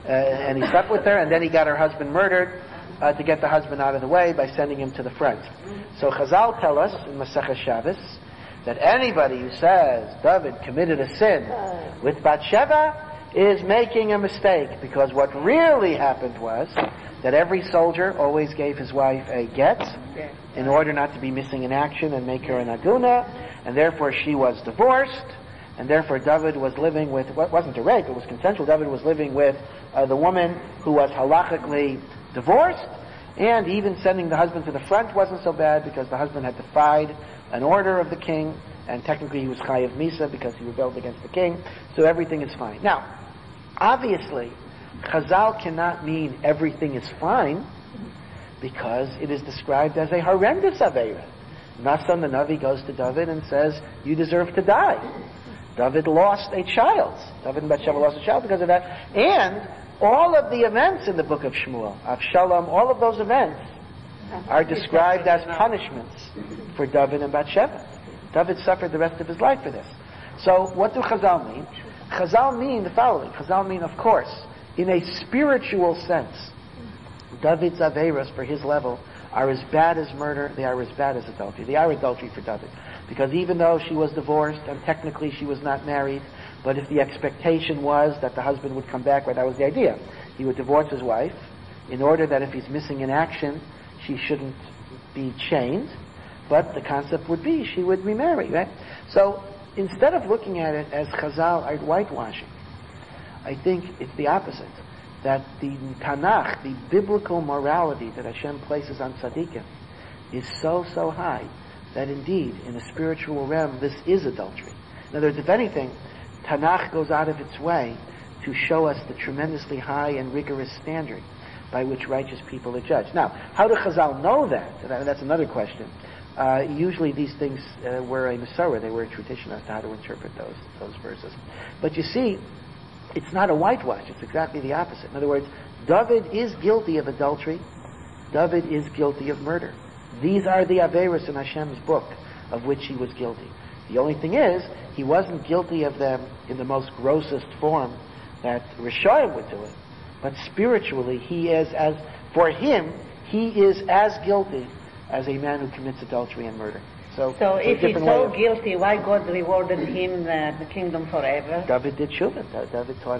And he slept with her, and then he got her husband murdered to get the husband out of the way by sending him to the front. So Chazal tell us in Masechah Shabbos that anybody who says David committed a sin with Bathsheba is making a mistake, because what really happened was that every soldier always gave his wife a get in order not to be missing in action and make her an aguna, and therefore she was divorced, and therefore David was living with, what wasn't a rape, it was consensual, David was living with the woman who was halachically divorced, and even sending the husband to the front wasn't so bad because the husband had defied an order of the king, and technically he was chayav misa because he rebelled against the king, so everything is fine. Now, obviously, Chazal cannot mean everything is fine, because it is described as a horrendous Aveira. Nathan the Navi goes to David and says, you deserve to die. David lost a child. David and Bathsheba lost a child because of that. And all of the events in the book of Shmuel, Avshalom, all of those events are described as punishments for David and Bathsheba. David suffered the rest of his life for this. So what do Chazal mean? Chazal mean the following. Chazal mean, of course, in a spiritual sense, David's Aveiros for his level are as bad as murder, they are as bad as adultery. They are adultery for David. Because even though she was divorced, and technically she was not married, but if the expectation was that the husband would come back, right, that was the idea. He would divorce his wife in order that if he's missing in action, she shouldn't be chained, but the concept would be she would remarry, right? So instead of looking at it as Chazal are whitewashing, I think it's the opposite. That the Tanakh, the biblical morality that Hashem places on tzaddikim, is so high that indeed, in the spiritual realm, this is adultery. In other words, if anything, Tanakh goes out of its way to show us the tremendously high and rigorous standard by which righteous people are judged. Now, how do Chazal know that? That's another question. Usually these things were a Masorah, they were a tradition as to how to interpret those verses. But you see, it's not a whitewash, it's exactly the opposite. In other words, David is guilty of adultery, David is guilty of murder. These are the Aveiros in Hashem's book of which he was guilty. The only thing is, he wasn't guilty of them in the most grossest form that Rishoyim would do it. But spiritually, he is for him, he is as guilty as a man who commits adultery and murder. So if he's so guilty, why God rewarded him the kingdom forever? David did tshuva. David taught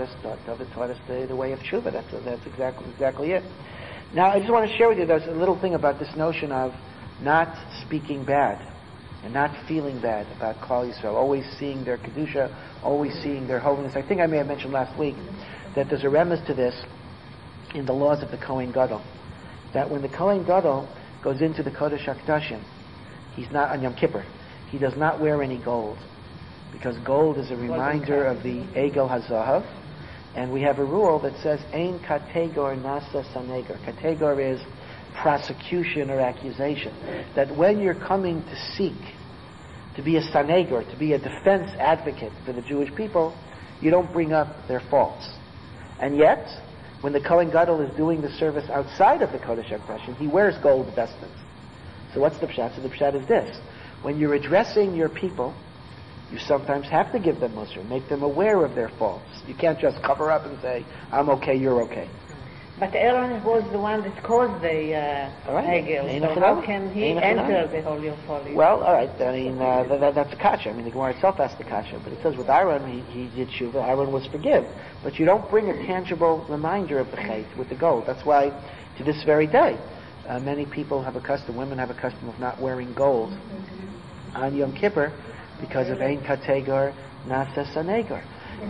us the way of tshuva. That's exactly it. Now, I just want to share with you, there's a little thing about this notion of not speaking bad and not feeling bad about Klal Yisrael, always seeing their kedusha, always seeing their holiness. I think I may have mentioned last week that there's a remez to this in the laws of the Kohen Gadol, that when the Kohen Gadol goes into the Kodesh HaKodashim, he's not on Yom Kippur. He does not wear any gold, because gold is a reminder of the Egel HaZahav, and we have a rule that says Ein Kategor Nasa Sanegar. Kategor is prosecution or accusation. That when you're coming to seek to be a sanegor, to be a defense advocate for the Jewish people, you don't bring up their faults. And yet, when the Kohen Gadol is doing the service outside of the Kodesh HaKodashim, he wears gold vestments. So what's the pshat? So the pshat is this. When you're addressing your people, you sometimes have to give them musar, make them aware of their faults. You can't just cover up and say, I'm okay, you're okay. But Aaron was the one that caused the Hegel, so how can he enter the Holy of Holies? Well, all right, I mean, that's a kasha. I mean, the Gemara itself asked the kasha, but it says with Aaron, he did tshuva, Aaron was forgiven. But you don't bring a tangible reminder of the chait with the gold. That's why, to this very day, many people have a custom, women have a custom of not wearing gold on Yom Kippur because of Ein Kategor Nasa Sanegor.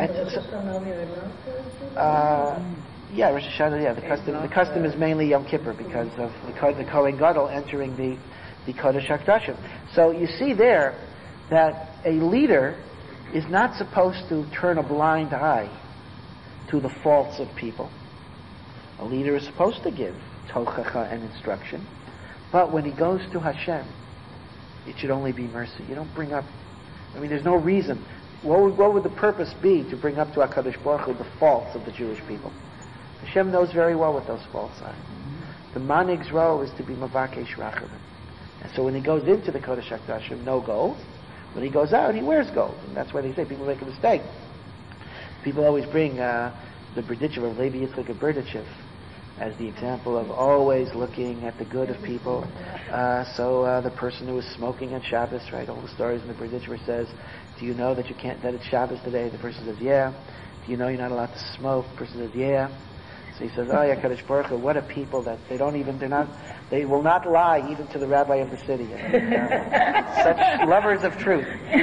Yeah, Rosh Hashanah. Yeah, the custom is mainly Yom Kippur because of the Kohen Gadol entering the Kodesh HaKodashim. So you see there that a leader is not supposed to turn a blind eye to the faults of people. A leader is supposed to give tochacha and instruction, but when he goes to Hashem, it should only be mercy. You don't bring up. I mean, there's no reason. What would the purpose be to bring up to HaKadosh Baruch Hu the faults of the Jewish people? Hashem knows very well what those faults are. The manig's role is to be mavakesh rachamim. And so when he goes into the Kodesh HaKodashim, no gold. When he goes out, he wears gold. And that's why they say people make a mistake. People always bring the Berditchev of Levi Yitzchak of Berditchev as the example of always looking at the good of people. So the person who was smoking on Shabbos, right? All the stories in the Berditchev says, do you know that that it's Shabbos today? The person says, yeah. Do you know you're not allowed to smoke? The person says, yeah. So he says, oh, yeah, Kadosh Baruch Hu, what a people that they will not lie even to the rabbi of the city. Such lovers of truth.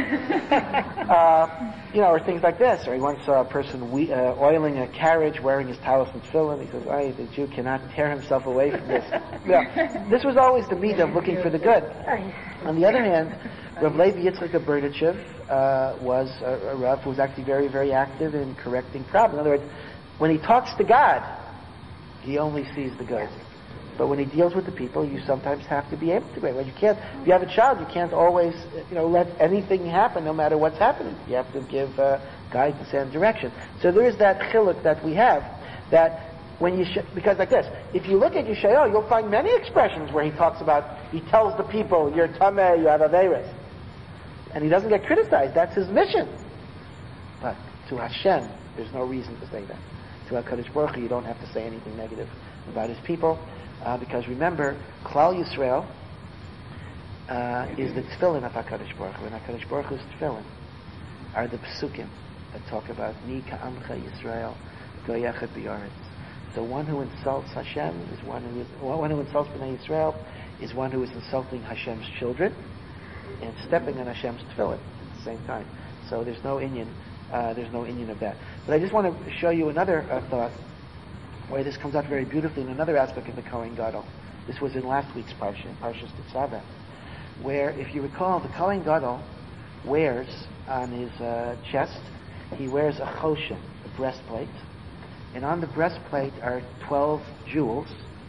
Or things like this. Or he once saw a person oiling a carriage wearing his talis and tefillin. He says, oh, the Jew cannot tear himself away from this. This was always the meat of looking for the good. On the other hand, Rav Levi Yitzchak of Berditchev was a Rav who was actually very, very active in correcting problems. In other words, when he talks to God, he only sees the good. But when he deals with the people, you sometimes have to be able to. When you can't, if you have a child, you can't always, let anything happen, no matter what's happening. You have to give guidance and direction. So there is that chiluk that we have, that when you because like this, if you look at Yeshayahu, you'll find many expressions where he tells the people, you're tameh, you have averes, and he doesn't get criticized. That's his mission. But to Hashem, there's no reason to say that. To HaKadosh Baruch Hu, you don't have to say anything negative about his people, because remember, Klal Yisrael is the tefillin of HaKadosh Baruch Hu, and HaKadosh Baruch Hu's tefillin are the psukim that talk about Ni ka'amcha Yisrael goyachet b'yaretz. So one who insults Hashem is one who insults Bnei Yisrael is one who is insulting Hashem's children and stepping on Hashem's tefillin at the same time. So there's no inyan. There's no inyan of that. But I just want to show you another thought where this comes out very beautifully in another aspect of the Kohen Gadol. This was in last week's Parsha, Parshas Tetzaveh, where, if you recall, the Kohen Gadol wears on his chest, he wears a choshen, a breastplate, and on the breastplate are 12 jewels,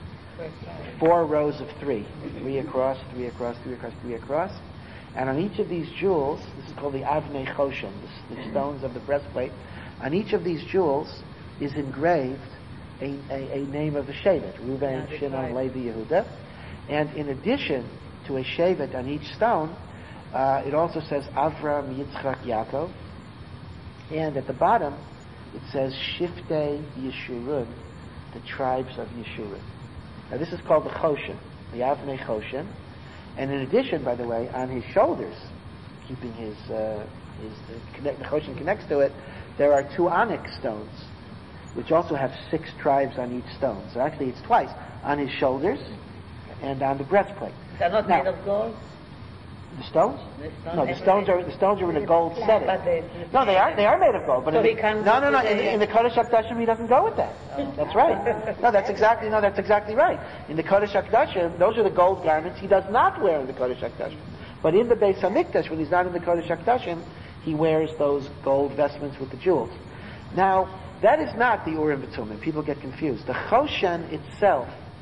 4 rows of 3 across, 3 across, 3 across, 3 across. And on each of these jewels, this is called the Avnei Choshen, the stones of the breastplate. On each of these jewels is engraved a name of the Shevet, Reuven, Shimon, Levi, Yehuda. And in addition to a Shevet on each stone, it also says Avram, Yitzchak, Yaakov. And at the bottom, it says Shiftei Yeshurun, the tribes of Yeshurun. Now this is called the Choshen, the Avnei Choshen. And in addition, by the way, on his shoulders, keeping the Choshen connects to it, there are 2 onyx stones, which also have 6 tribes on each stone. So actually it's twice, on his shoulders and on the breastplate. They're not made of gold? The stones? No, the stones are in a gold setting. No, they are made of gold. But so in the Kodesh HaKodashim, he doesn't go with that. That's right. That's exactly right. In the Kodesh HaKodashim, those are the gold garments he does not wear in the Kodesh HaKodashim. But in the Beis HaMikdash, when he's not in the Kodesh HaKodashim, he wears those gold vestments with the jewels. Now, that is not the Urim V'Tumim. People get confused. The Choshen itself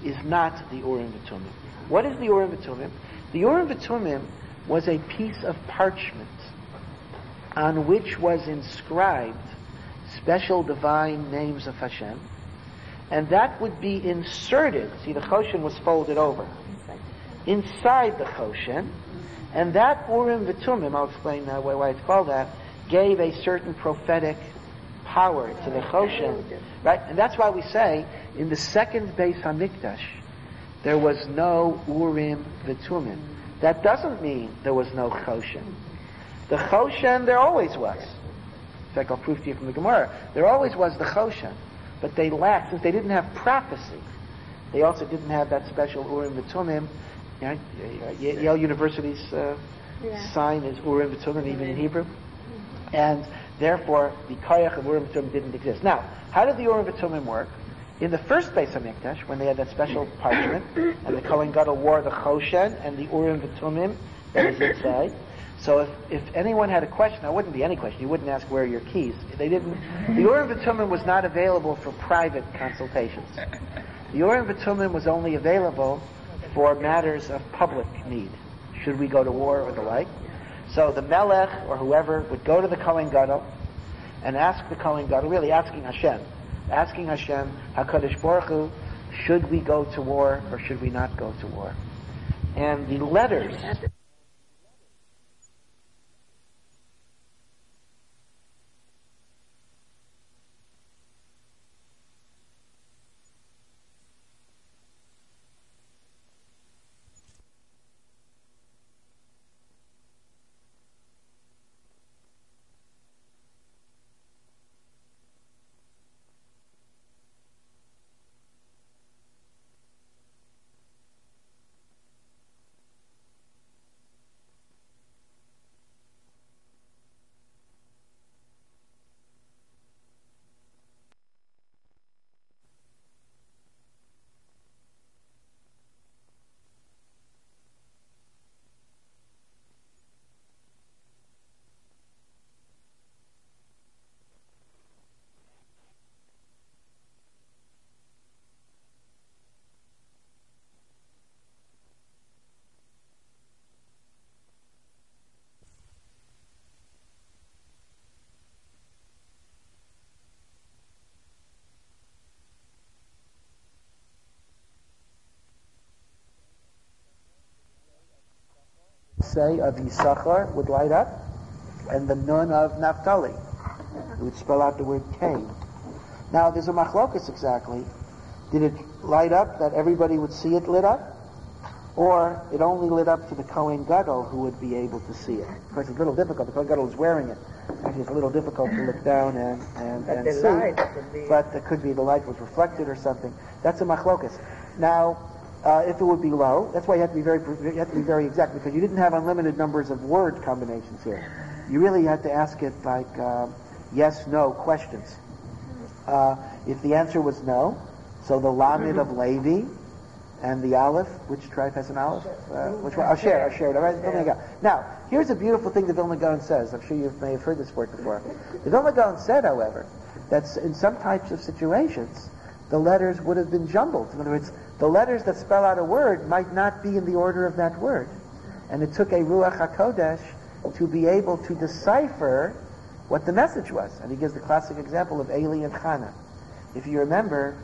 is not the Urim V'Tumim. What is the Urim V'Tumim? The Urim V'Tumim was a piece of parchment on which was inscribed special divine names of Hashem, and that would be inserted. See, the Choshen was folded over inside the Choshen, and that Urim V'Tumim, I'll explain why it's called that, gave a certain prophetic power to the Choshen, right? And that's why we say in the second Beis Hamikdash there was no Urim V'Tumim. That doesn't mean there was no Choshen. The Choshen there always was. In fact, I'll prove to you from the Gemara. There always was the Choshen, but they lacked, since they didn't have prophecy, they also didn't have that special Urim V'Tumim. Yale University's sign is Urim V'Tumim, even in Hebrew. And therefore, the Koyach of Urim V'Tumim didn't exist. Now, how did the Urim V'Tumim work? In the first Beis Hamikdash, when they had that special parchment, and the Kohen Gadol wore the Choshen and the Urim V'Tumim that was inside. So if anyone had a question, there wouldn't be any question. You wouldn't ask, where are your keys? They didn't. The Urim V'Tumim was not available for private consultations. The Urim V'Tumim was only available for matters of public need. Should we go to war or the like? So the Melech or whoever would go to the Kohen Gadol and ask the Kohen Gadol, really asking Hashem, HaKadosh Baruch Hu, should we go to war or should we not go to war? And the letters say of Yisachar would light up, and the Nun of Naphtali. It would spell out the word Cain. Now, there's a machlokas exactly. Did it light up that everybody would see it lit up? Or it only lit up to the Kohen Gadol who would be able to see it? Of course, it's a little difficult. The Kohen Gadol is wearing it. Actually, it's a little difficult to look down and see. But it could be the light was reflected or something. That's a machlokas. Now, if it would be low, that's why you have to be very exact, because you didn't have unlimited numbers of word combinations here. You really had to ask it like yes, no questions. If the answer was no, so the Lamed of Levi and the Aleph, which tribe has an Aleph? Which one? Asher. All right, Vilna Gaon. Now, here's a beautiful thing the Vilna Gaon says. I'm sure you may have heard this word before. The Vilna Gaon said, however, that in some types of situations, the letters would have been jumbled. In other words, the letters that spell out a word might not be in the order of that word. And it took a Ruach HaKodesh to be able to decipher what the message was. And he gives the classic example of Eli and Chana. If you remember,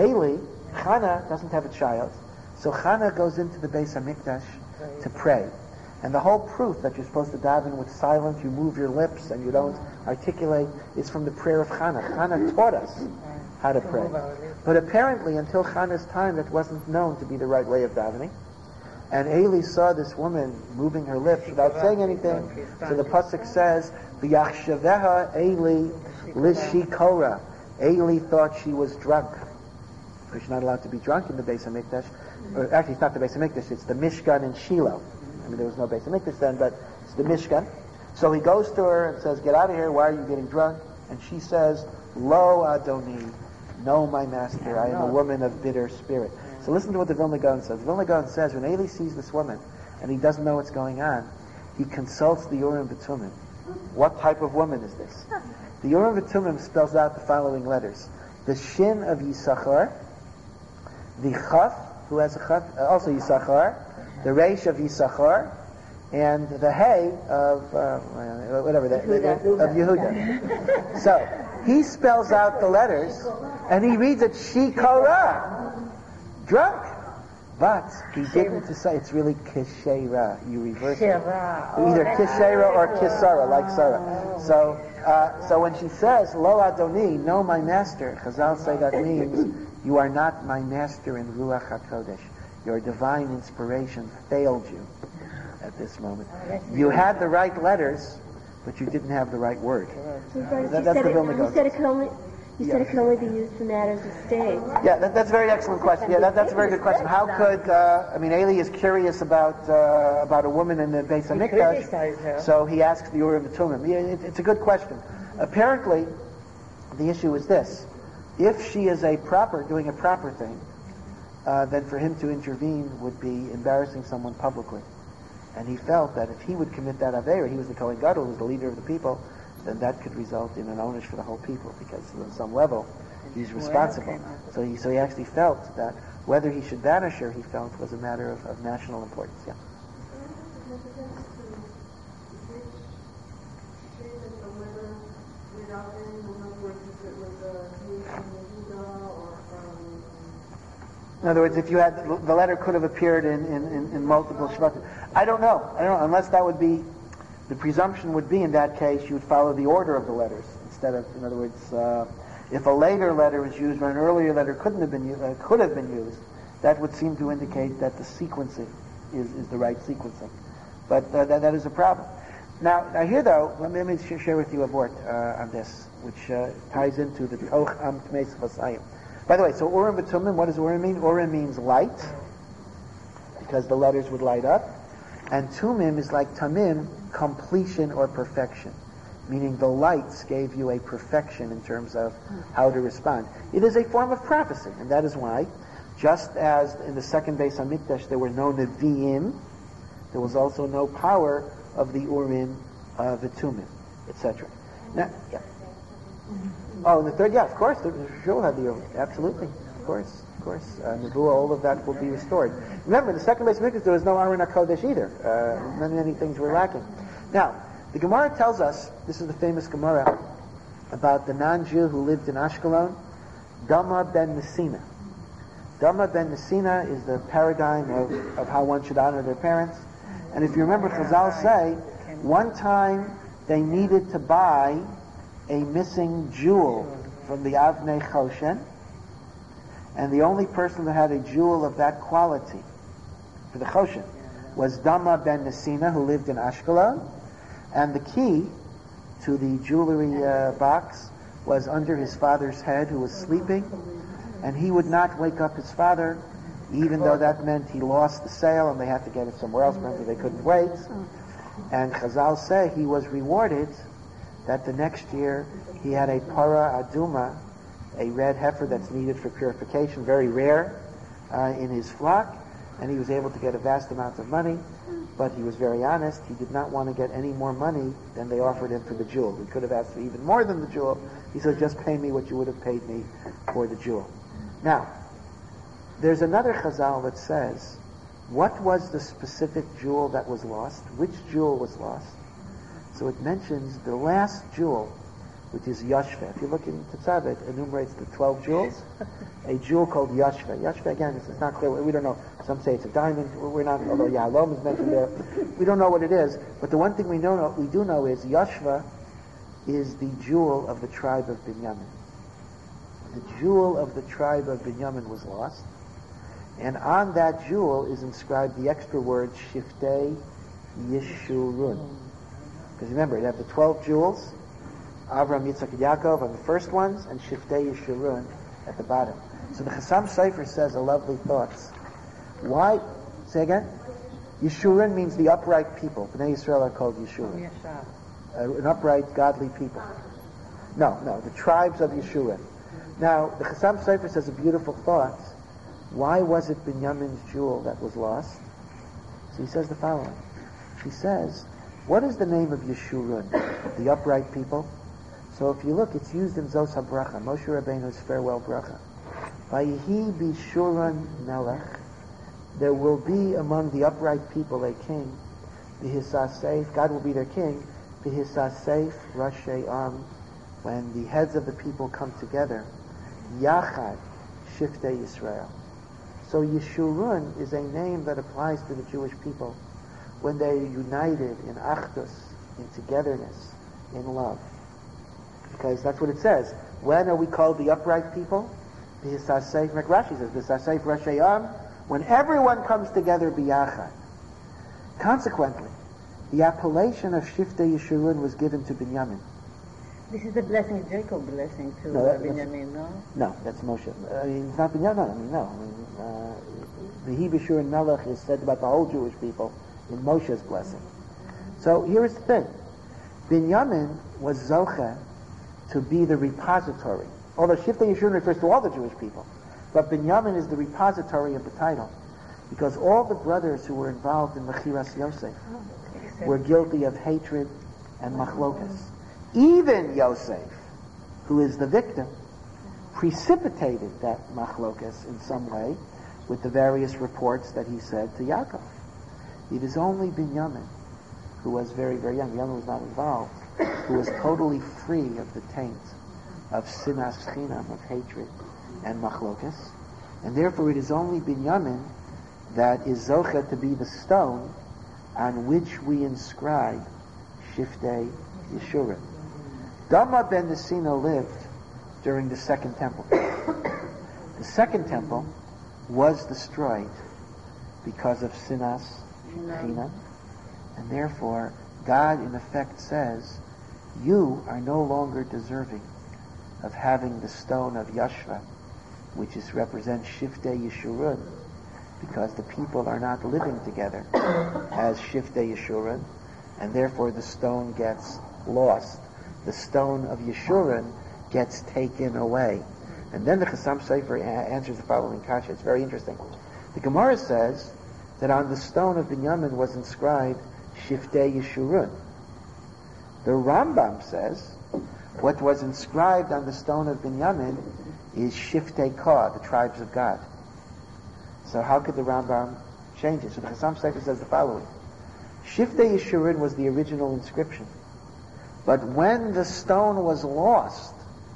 Chana doesn't have a child, so Chana goes into the Beis HaMikdash to pray. And the whole proof that you're supposed to daven with silence, you move your lips and you don't articulate, is from the prayer of Chana. Chana taught us how to pray. But apparently, until Chana's time, that wasn't known to be the right way of davening. And Eli saw this woman moving her lips without saying anything. So the pasuk says, "V'yachshaveha Eli lishikora." Eli thought she was drunk, because she's not allowed to be drunk in the Beis HaMikdash. Or actually, it's not the Beis HaMikdash; it's the Mishkan in Shiloh. I mean, there was no Beis HaMikdash then, but it's the Mishkan. So he goes to her and says, "Get out of here! Why are you getting drunk?" And she says, "Lo Adoni, no, my master, I am a woman of bitter spirit." So listen to what the Vilna Gaon says. The Vilna Gaon says, when Eli sees this woman and he doesn't know what's going on, he consults the Urim V'Tumim. What type of woman is this? The Urim V'Tumim spells out the following letters: the Shin of Yisachar, the Chaf who has a Chaf, also Yisachar, the Reish of Yisachar, and the Hey of of Yehuda. So he spells out the letters, and he reads it Shikara, drunk. But he didn't say it's really Kishera. You reverse it. Either Kishera or Kisara, like Sarah. So when she says, Lo Adoni, no my master, Chazal say that means you are not my master in Ruach HaKodesh. Your divine inspiration failed you at this moment. You had the right letters, but you didn't have the right word. That's the Vilna Gaon. You said it can only be used for matters of state. Yeah, that's a very excellent question. Yeah, that's a very good question. How could, Eli is curious about a woman in the Beis HaMikdash, so he asks the Urim V'Tumim. Yeah, it's a good question. Apparently, the issue is this. If she is doing a proper thing, then for him to intervene would be embarrassing someone publicly. And he felt that if he would commit that Aveira, he was the Kohen Gadol, who was the leader of the people, then that could result in an onus for the whole people, because on some level he's responsible. So he actually felt that whether he should banish her, he felt, was a matter of national importance. Yeah. In other words, if you had the letter could have appeared in multiple Shvatim. I don't know, unless that would be. The presumption would be, in that case, you would follow the order of the letters instead of, in other words, if a later letter was used when an earlier letter could have been used, that would seem to indicate that the sequencing is the right sequencing. But that is a problem. Now here though, let me share with you a word on this, which ties into the Toch Am Tmeis Chasayim. By the way, so Urim V'Tumim, what does Urim mean? Urim means light, because the letters would light up. And Tumim is like Tamim, completion or perfection, meaning the lights gave you a perfection in terms of how to respond. It is a form of prophecy, and that is why, just as in the second Beis HaMikdash there were no Nevi'im, there was also no power of the Urim, the Tumim, etc. Now, yeah. Oh, and the third, yeah, of course, the Shul had the Urim, absolutely, of course. Nevuah, all of that will be restored. Remember, in the second Beis HaMikdash there was no Aron HaKodesh either. Many things were lacking. Now, the Gemara tells us, this is the famous Gemara, about the non-Jew who lived in Ashkelon, Dama ben Messina. Dama ben Messina is the paradigm of how one should honor their parents. And if you remember, Chazal say, one time they needed to buy a missing jewel from the Avnei Choshen, and the only person that had a jewel of that quality for the Choshen was Dama ben Messina, who lived in Ashkelon, and the key to the jewelry box was under his father's head, who was sleeping, and he would not wake up his father, even though that meant he lost the sale and they had to get it somewhere else, remember they couldn't wait. And Chazal say he was rewarded that the next year he had a para aduma, a red heifer that's needed for purification, very rare in his flock, and he was able to get a vast amount of money, but he was very honest. He did not want to get any more money than they offered him for the jewel. He could have asked for even more than the jewel. He said, just pay me what you would have paid me for the jewel. Now, there's another Chazal that says, what was the specific jewel that was lost? Which jewel was lost? So it mentions the last jewel, which is Yashva. If you look in Tetzaveh, it enumerates the 12 jewels. A jewel called Yashva. Yashva, again, it's not clear. We don't know. Some say it's a diamond. We're not, although Yahalom is mentioned there. We don't know what it is. But the one thing we do know is Yashva is the jewel of the tribe of Binyamin. The jewel of the tribe of Binyamin was lost. And on that jewel is inscribed the extra word Shiftei Yeshurun. Because remember, you have the 12 jewels, Avram, Yitzchak, and Yaakov are the first ones, and Shiftei Yeshurun at the bottom. So the Chassam Sofer says a lovely thought. Why? Say again? Yeshurun means the upright people. Bnei Yisrael are called Yeshurun. An upright, godly people. No, the tribes of Yeshurun. Now, the Chassam Sofer says a beautiful thought. Why was it Binyamin's jewel that was lost? So he says the following. He says, what is the name of Yeshurun? The upright people? So if you look, it's used in Zos HaBracha, Moshe Rabbeinu's farewell bracha. Vayihi b'Shurun melech there will be among the upright people a king, B'hisasef, God will be their king, B'hisasef Rashi Am, when the heads of the people come together, Yachad Shiftei Yisrael. So Yeshurun is a name that applies to the Jewish people when they are united in achdus, in togetherness, in love. Because that's what it says. When are we called the upright people? B'hisasef, like Rashi says, B'hisasef Rashi Am, when everyone comes together biyachad. Consequently, the appellation of Shiftei Yeshurun was given to Binyamin. This is the blessing, Jacob's blessing to Binyamin, no? No, that's Moshe. I mean, it's not Binyamin, no. V'hi b'shur melech is said about the whole Jewish people in Moshe's blessing. So here's the thing. Binyamin was Zoche to be the repository. Although Shiftei Yeshurun refers to all the Jewish people. But Binyamin is the repository of the title. Because all the brothers who were involved in Mechiras Yosef were guilty of hatred and machlokas. Even Yosef, who is the victim, precipitated that machlokas in some way with the various reports that he said to Yaakov. It is only Binyamin, who was very, very young, Binyamin was not involved, who was totally free of the taint of sinas chinam, of hatred and machlokas. And therefore it is only Binyamin that is zocha to be the stone on which we inscribe Shiftei Yeshurun. Dama ben Nesina lived during the Second Temple. The Second Temple was destroyed because of sinas chinam, and therefore God in effect says, you are no longer deserving of having the stone of Yashva, which represents Shiftei Yeshurun, because the people are not living together as Shiftei Yeshurun, and therefore the stone gets lost. The stone of Yeshurun gets taken away. And then the Chassam Sofer answers the following kasha. It's very interesting. The Gemara says that on the stone of Binyamin was inscribed Shiftei Yeshurun. The Rambam says what was inscribed on the stone of Binyamin is Shiftei Ka, the tribes of God. So how could the Rambam change it? So the Chassam Sofer says the following. Shiftei Yeshurun was the original inscription. But when the stone was lost,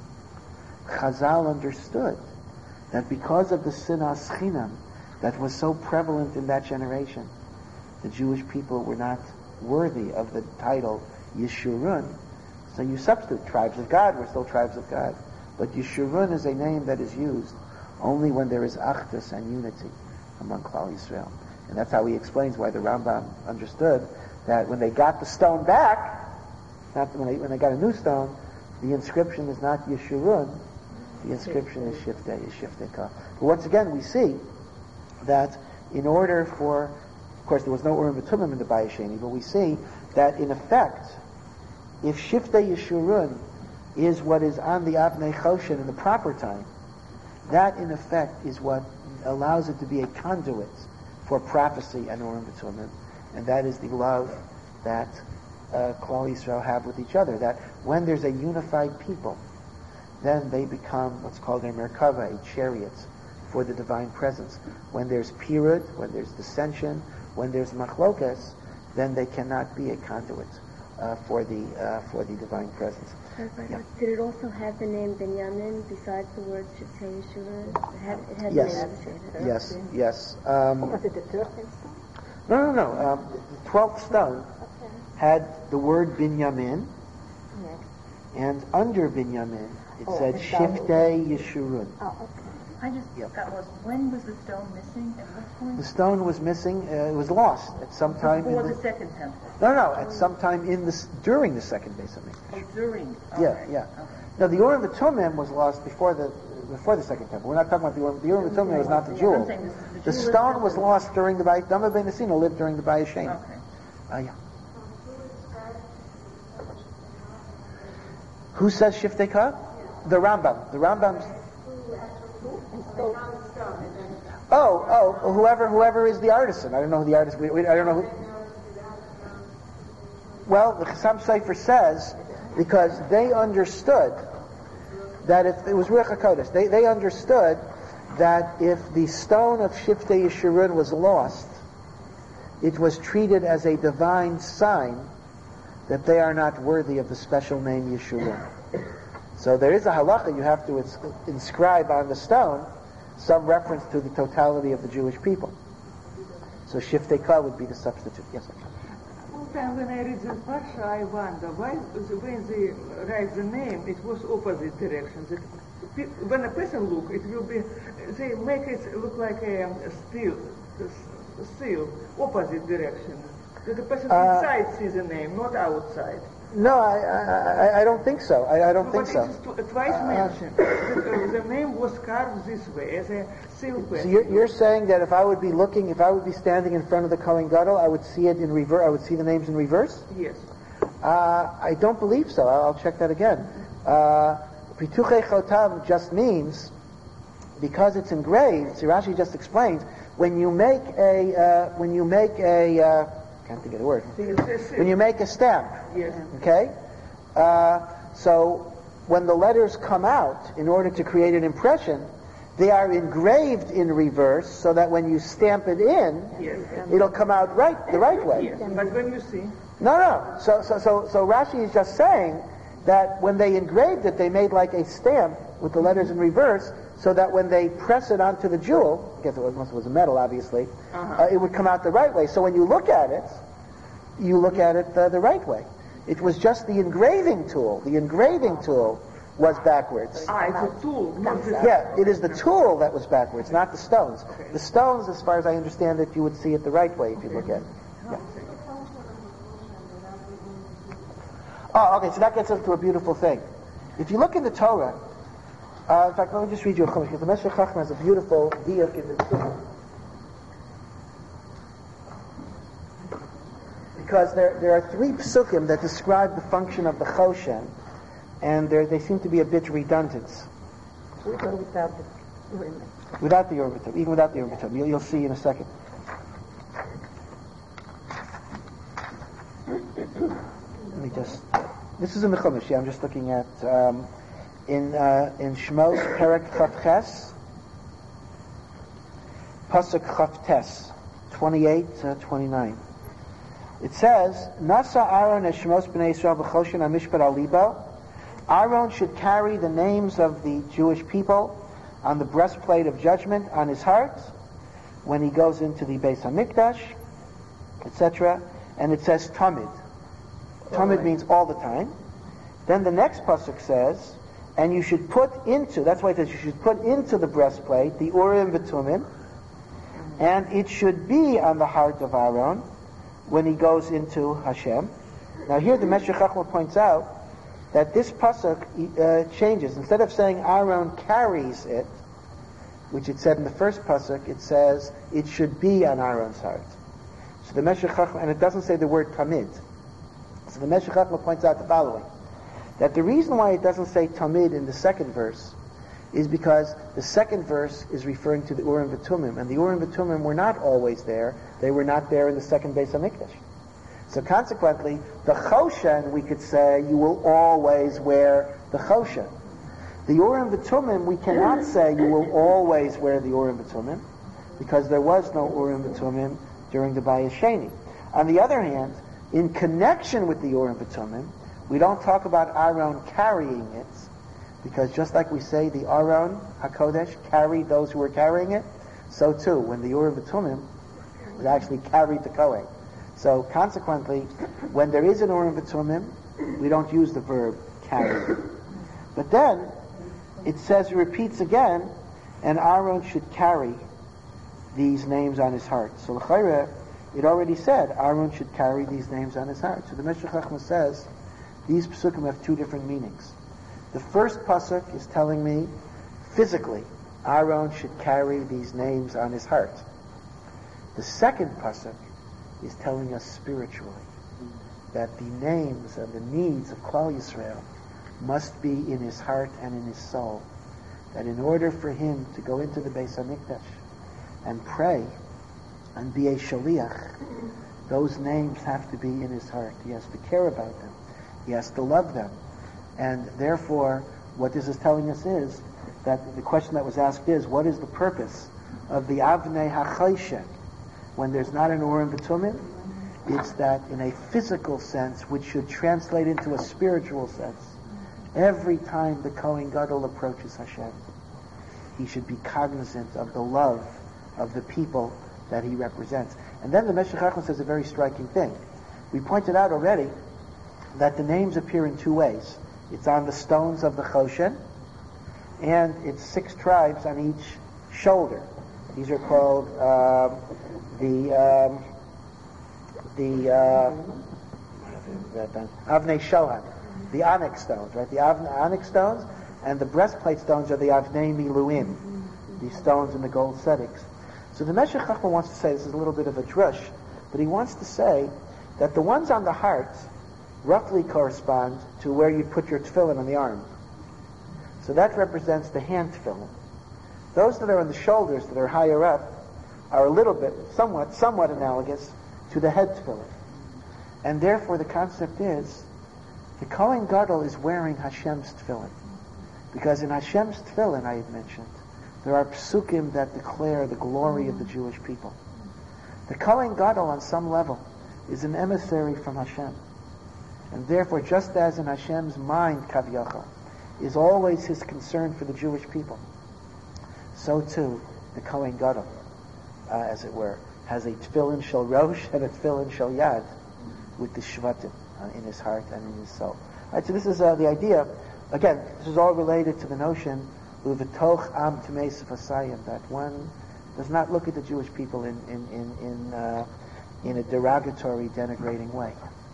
Chazal understood that because of the sinas chinam that was so prevalent in that generation, the Jewish people were not worthy of the title Yeshurun. So you substitute tribes of God, we're still tribes of God. But Yeshurun is a name that is used only when there is achdus and unity among Klal Yisrael. And that's how he explains why the Rambam understood that when they got the stone back, not when they got a new stone, the inscription is not Yeshurun, the inscription is Shiftei Ka. But once again, we see that in order for, of course, there was no Urim V'Tumim in the Bayis Sheni, but we see that in effect, if Shiftei Yeshurun is what is on the Avnei Choshen in the proper time, that in effect is what allows it to be a conduit for prophecy and Urim V'Tumim, and that is the love that Klal Yisrael have with each other. That when there's a unified people, then they become what's called a merkava, a chariot for the divine presence. When there's pirud, when there's dissension, when there's machlokas, then they cannot be a conduit for the divine presence. Yeah. Did it also have the name Binyamin besides the word Shiftei Yeshurun? It had yes. the name associated. Yes, yes. Was it the 13th stone? No. The 12th stone had the word Binyamin, and under Binyamin it said Shiftei Yeshurun. Oh, okay. I just got lost. When was the stone missing? At what point? The stone was missing. It was lost at some time. Before the Second Temple. No. At some time during the Second Beis Hamikdash. Oh, during. Okay. Yeah. Okay. Now the Urim V'Tumim was lost before the Second Temple. We're not talking about the Urim. The Urim V'Tumim was not the jewel. The stone was lost during the Bayis. Dama ben Nesina lived during the Bayis Sheni. Okay. Yeah. Who says Shiftei Ka? The Rambam. The Rambam's. Whoever is the artisan. I don't know who the artist. I don't know who. Well, the Chassam Sofer says because they understood that if it was Ruach HaKodesh, they understood that if the stone of Shiftei Yeshurun was lost, it was treated as a divine sign that they are not worthy of the special name Yeshurun. So there is a halacha, you have to inscribe on the stone some reference to the totality of the Jewish people. So Shiftei Kol would be the substitute. Yes. Sometimes when I read this parsha, I wonder why when they write the name, it was opposite directions. When a person look, it will be, they make it look like a seal, opposite direction. That the person inside sees the name, not outside. No, I don't think so. I don't think so. It is twice mentioned. The name was carved this way, as a seal question. So you're saying that if I would be standing in front of the Kohen Gadol, I would see it in reverse, I would see the names in reverse? Yes. I don't believe so. I'll check that again. Pituchei Chotav just means, because it's engraved, so Rashi just explains, when you make a can't think of the word. When you make a stamp, yes. Okay? So when the letters come out, in order to create an impression, they are engraved in reverse, so that when you stamp it in, yes. It'll come out the right way. Yes. But when you see, no. So Rashi is just saying that when they engraved it, they made like a stamp with the letters in reverse, so that when they press it onto the jewel, I guess it was a metal, obviously, it would come out the right way. So when you look at it, the right way. It was just the engraving tool. The engraving tool was backwards. it's a tool. Yeah, it is the tool that was backwards, not the stones. Okay. The stones, as far as I understand it, you would see it the right way if you look at it. Yeah. Oh, okay, so that gets us to a beautiful thing. If you look in the Torah, in fact, let me just read you a chumash, because the Meshech Chochmah has a beautiful diuk in the Torah. Because there are three psukim that describe the function of the Choshen, and they seem to be a bit redundant. Without Without the Urim V'Tumim, even without the Urim V'Tumim, you'll see in a second. Let me just. This is in the Chumash. Yeah, I'm just looking at in Shmos Perek Chaf Ches, Pasuk Chaf Tes, 28-29. It says, Nasa Aaron es Shmos B'nai Yisrael b'choshen ha-mishpat al libo. Aaron should carry the names of the Jewish people on the breastplate of judgment on his heart when he goes into the Beis HaMikdash, etc. And it says Tamid. Tamid means all the time. Then the next pasuk says, and you should put into, that's why it says you should put into the breastplate the Urim V'Tumim, and it should be on the heart of Aaron when he goes into Hashem. Now here the Meshech Chochmah points out that this pasuk changes. Instead of saying Aaron carries it, which it said in the first pasuk, it says it should be on Aaron's heart. So the Meshech Chochmah, and it doesn't say the word Tamid. So the Meshech Chochmah points out the following, that the reason why it doesn't say Tamid in the second verse is because the second verse is referring to the Urim V'Tumim, and the Urim V'Tumim were not always there. They were not there in the second Beis HaMikdash. So consequently, the Choshen, we could say, you will always wear the Choshen. The Urim V'Tumim, we cannot say you will always wear the Urim V'Tumim, because there was no Urim V'Tumim during the Bayis Sheni. On the other hand, in connection with the Urim V'Tumim, we don't talk about Aaron carrying it, because just like we say the Aaron HaKodesh carried those who were carrying it, so too, when the Urim V'Tumim, it actually carried the Kohen. So consequently, when there is an Urim V'Tumim, we don't use the verb carry. But then, it says, it repeats again, and Aaron should carry these names on his heart. So l'chayre, it already said Aaron should carry these names on his heart. So the Meshech Chochmah says, these psukim have two different meanings. The first pasuk is telling me, physically, Aaron should carry these names on his heart. The second pasuk is telling us spiritually that the names and the needs of Klal Yisrael must be in his heart and in his soul. That in order for him to go into the Beis HaMikdash and pray and be a shaliach, those names have to be in his heart. He has to care about them. He has to love them. And therefore, what this is telling us is that the question that was asked is, what is the purpose of the Avnei HaChoshen when there's not an Urim V'Tumim? It's that in a physical sense, which should translate into a spiritual sense, every time the Kohen Gadol approaches Hashem, he should be cognizant of the love of the people that he represents. And then the Meshech Chochmah says a very striking thing. We pointed out already that the names appear in two ways. It's on the stones of the Choshen, and it's 6 tribes on each shoulder. These are called the Avnei Shohan, the onyx stones, right? The onyx stones, and the breastplate stones are the Avnei Miluim, these stones in the gold settings. So the Meshech Chochmah wants to say, this is a little bit of a drush, but he wants to say that the ones on the heart roughly correspond to where you put your tefillin on the arm. So that represents the hand tefillin. Those that are on the shoulders, that are higher up, are a little bit, somewhat analogous to the head tefillin. And therefore the concept is, the Kohen Gadol is wearing Hashem's tefillin. Because in Hashem's tefillin, I had mentioned, there are psukim that declare the glory of the Jewish people. The Kohen Gadol, on some level, is an emissary from Hashem. And therefore, just as in Hashem's mind, Kaviyachal, is always his concern for the Jewish people, so too, the Kohen Gadol, as it were, has a tefillin shel rosh and a tefillin shel yad, with the shvatim in his heart and in his soul. Right, so this is the idea. Again, this is all related to the notion uvetoch am tmeis v'sayim, that one does not look at the Jewish people in a derogatory, denigrating way.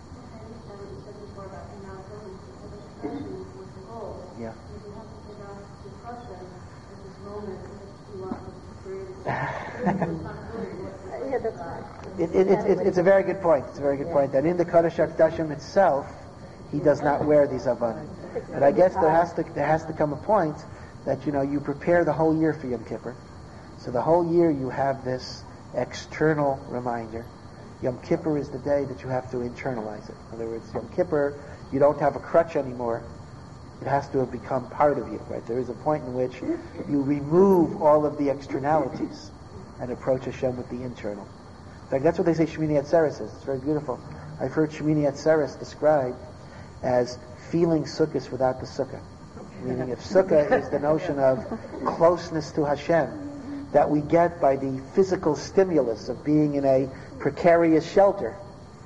Yeah. It's a very good point. It's a very good point that in the Kodesh HaKodashim itself, he does not wear these avanim. But I guess there has to come a point that you prepare the whole year for Yom Kippur. So the whole year you have this external reminder. Yom Kippur is the day that you have to internalize it. In other words, Yom Kippur, you don't have a crutch anymore. It has to have become part of you, right? There is a point in which you remove all of the externalities and approach Hashem with the internal. In fact, that's what they say Shemini Atzeres is. It's very beautiful. I've heard Shemini Atzeres described as feeling Sukkot without the Sukkah. Meaning if Sukkah is the notion of closeness to Hashem that we get by the physical stimulus of being in a precarious shelter,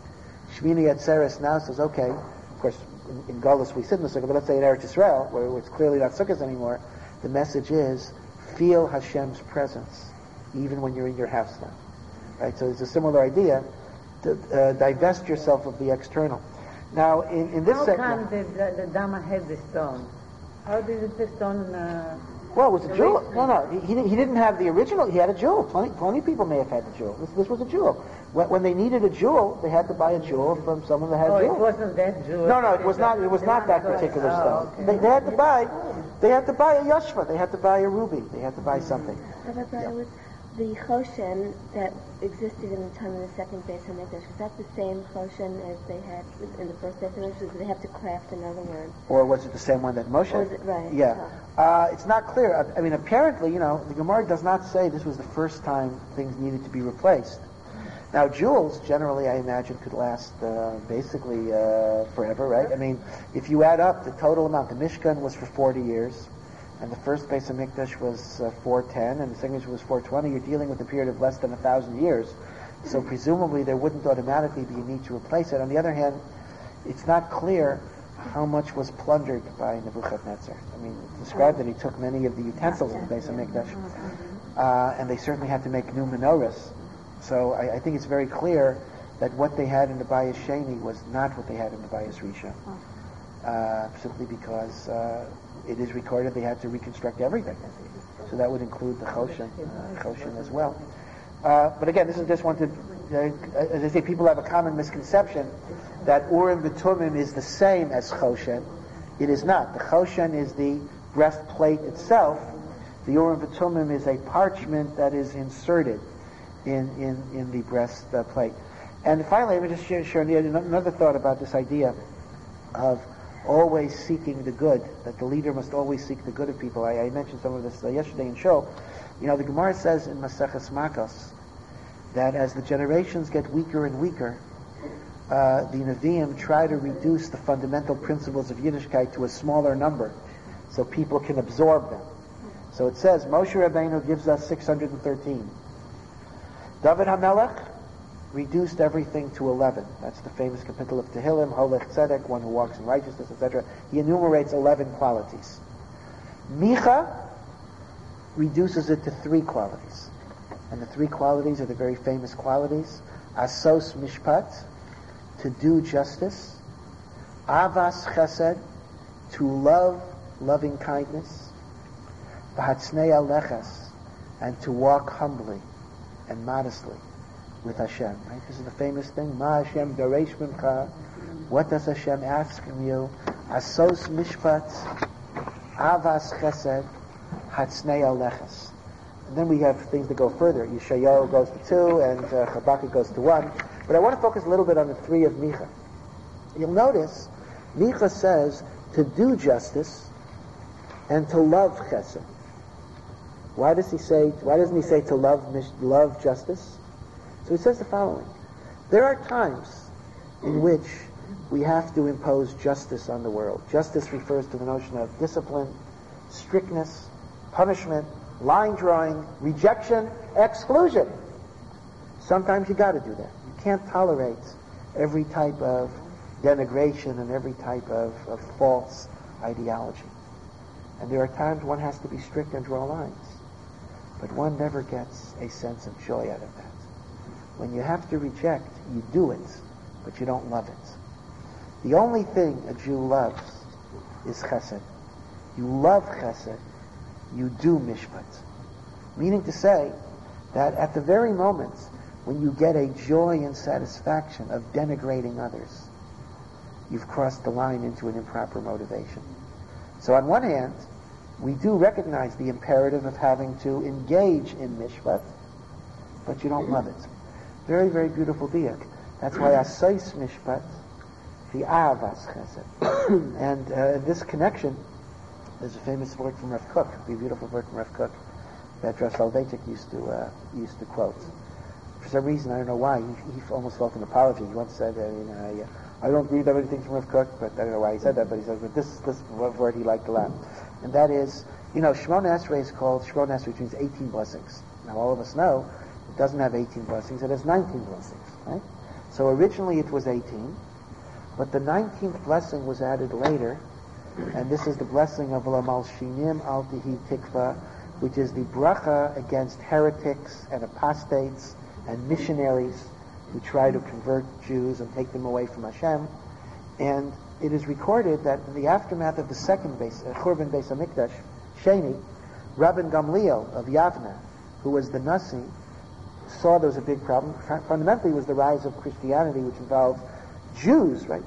Shemini Atzeres now says, okay, of course, in Golus we sit in the Sukkah, but let's say in Eretz Yisrael, where it's clearly not Sukkahs anymore, the message is, feel Hashem's presence, even when you're in your house now. Right? So it's a similar idea, to divest yourself of the external. Now, in this segment... How come the Dama had the stone? How did the stone... Well, it was a jewel. No, he didn't have the original. He had a jewel. Plenty people may have had the jewel. This was a jewel. When they needed a jewel, they had to buy a jewel from someone that had a jewel. It wasn't that jewel. No, it was not. It was not that particular stone. Okay. They had to buy. They had to buy a yashva. They had to buy a ruby. They had to buy something. It was the Choshen that existed in the time of the second Beis HaMikdash. Was that the same Choshen as they had in the first Beis HaMikdash? Did they have to craft another one? Or was it the same one that Moshe? Was it right? Yeah. It's not clear. I mean, apparently, the Gemara does not say this was the first time things needed to be replaced. Now, jewels, generally, I imagine, could last basically forever, right? I mean, if you add up the total amount, the Mishkan was for 40 years, and the first Beis HaMikdash was 410, and the second was 420, you're dealing with a period of less than 1,000 years. So presumably there wouldn't automatically be a need to replace it. On the other hand, it's not clear how much was plundered by Nebuchadnezzar. I mean, it's described that he took many of the utensils of the Beis HaMikdash, and they certainly had to make new menorahs. So I think it's very clear that what they had in the Bayis Sheni was not what they had in the Bayis Rishon, simply because it is recorded they had to reconstruct everything. So that would include the Choshen as well. But again, this is just one to, as I say, people have a common misconception that Urim V'Tumim is the same as Choshen. It is not. The Choshen is the breastplate itself. The Urim V'Tumim is a parchment that is inserted in the breastplate. And finally, let me just share another thought about this idea of always seeking the good, that the leader must always seek the good of people. I mentioned some of this yesterday in show. The Gemara says in Maseches Makos that as the generations get weaker and weaker, the Nevi'im try to reduce the fundamental principles of Yiddishkeit to a smaller number so people can absorb them. So it says, Moshe Rabbeinu gives us 613. David HaMelech reduced everything to 11. That's the famous capital of Tehillim, Holech Tzedek, one who walks in righteousness, etc. He enumerates 11 qualities. Micha reduces it to 3 qualities. And the 3 qualities are the very famous qualities. Asos Mishpat, to do justice. Avas Chesed, to love loving kindness. V'hatznei aleches, and to walk humbly and modestly with Hashem. Right? This is the famous thing. Ma Hashem daresh mincha. What does Hashem ask from you? Asos Mishpat, Avas Chesed, Hatznei aleches. And then we have things that go further. Yeshayahu goes to 2, and Habakkuk goes to 1. But I want to focus a little bit on the 3 of Micha. You'll notice, Micha says to do justice and to love chesed. Why doesn't he say to love justice? So he says the following. There are times in which we have to impose justice on the world. Justice refers to the notion of discipline, strictness, punishment, line drawing, rejection, exclusion. Sometimes you got to do that. You can't tolerate every type of denigration and every type of false ideology. And there are times one has to be strict and draw lines. But one never gets a sense of joy out of that. When you have to reject, you do it, but you don't love it. The only thing a Jew loves is chesed. You love chesed, you do mishpat. Meaning to say that at the very moment when you get a joy and satisfaction of denigrating others, you've crossed the line into an improper motivation. So on one hand, we do recognize the imperative of having to engage in mishpat, but you don't love it. Very, very beautiful diak. That's why asais mishpat, the avas chesed. And in this connection, there's a famous word from Rav Kook, the beautiful word from Rav Kook, that Rav Soloveitchik used to quote. For some reason, I don't know why, he almost felt an apology. He once said, I don't agree with everything from Rav Kook, but I don't know why he said that, but he says, but this word he liked a lot. And that is, Shemona Esrei is called Shemona Esrei, which means 18 blessings. Now all of us know it doesn't have 18 blessings, it has 19 blessings, right? So originally it was 18, but the 19th blessing was added later, and this is the blessing of La Malshinim Al Tihi Tikva, which is the bracha against heretics and apostates and missionaries who try to convert Jews and take them away from Hashem. And it is recorded that in the aftermath of the second Churban Beis HaMikdash, Sheni, Rabban Gamliel of Yavna, who was the Nasi, saw there was a big problem. Fundamentally, it was the rise of Christianity, which involved Jews, right?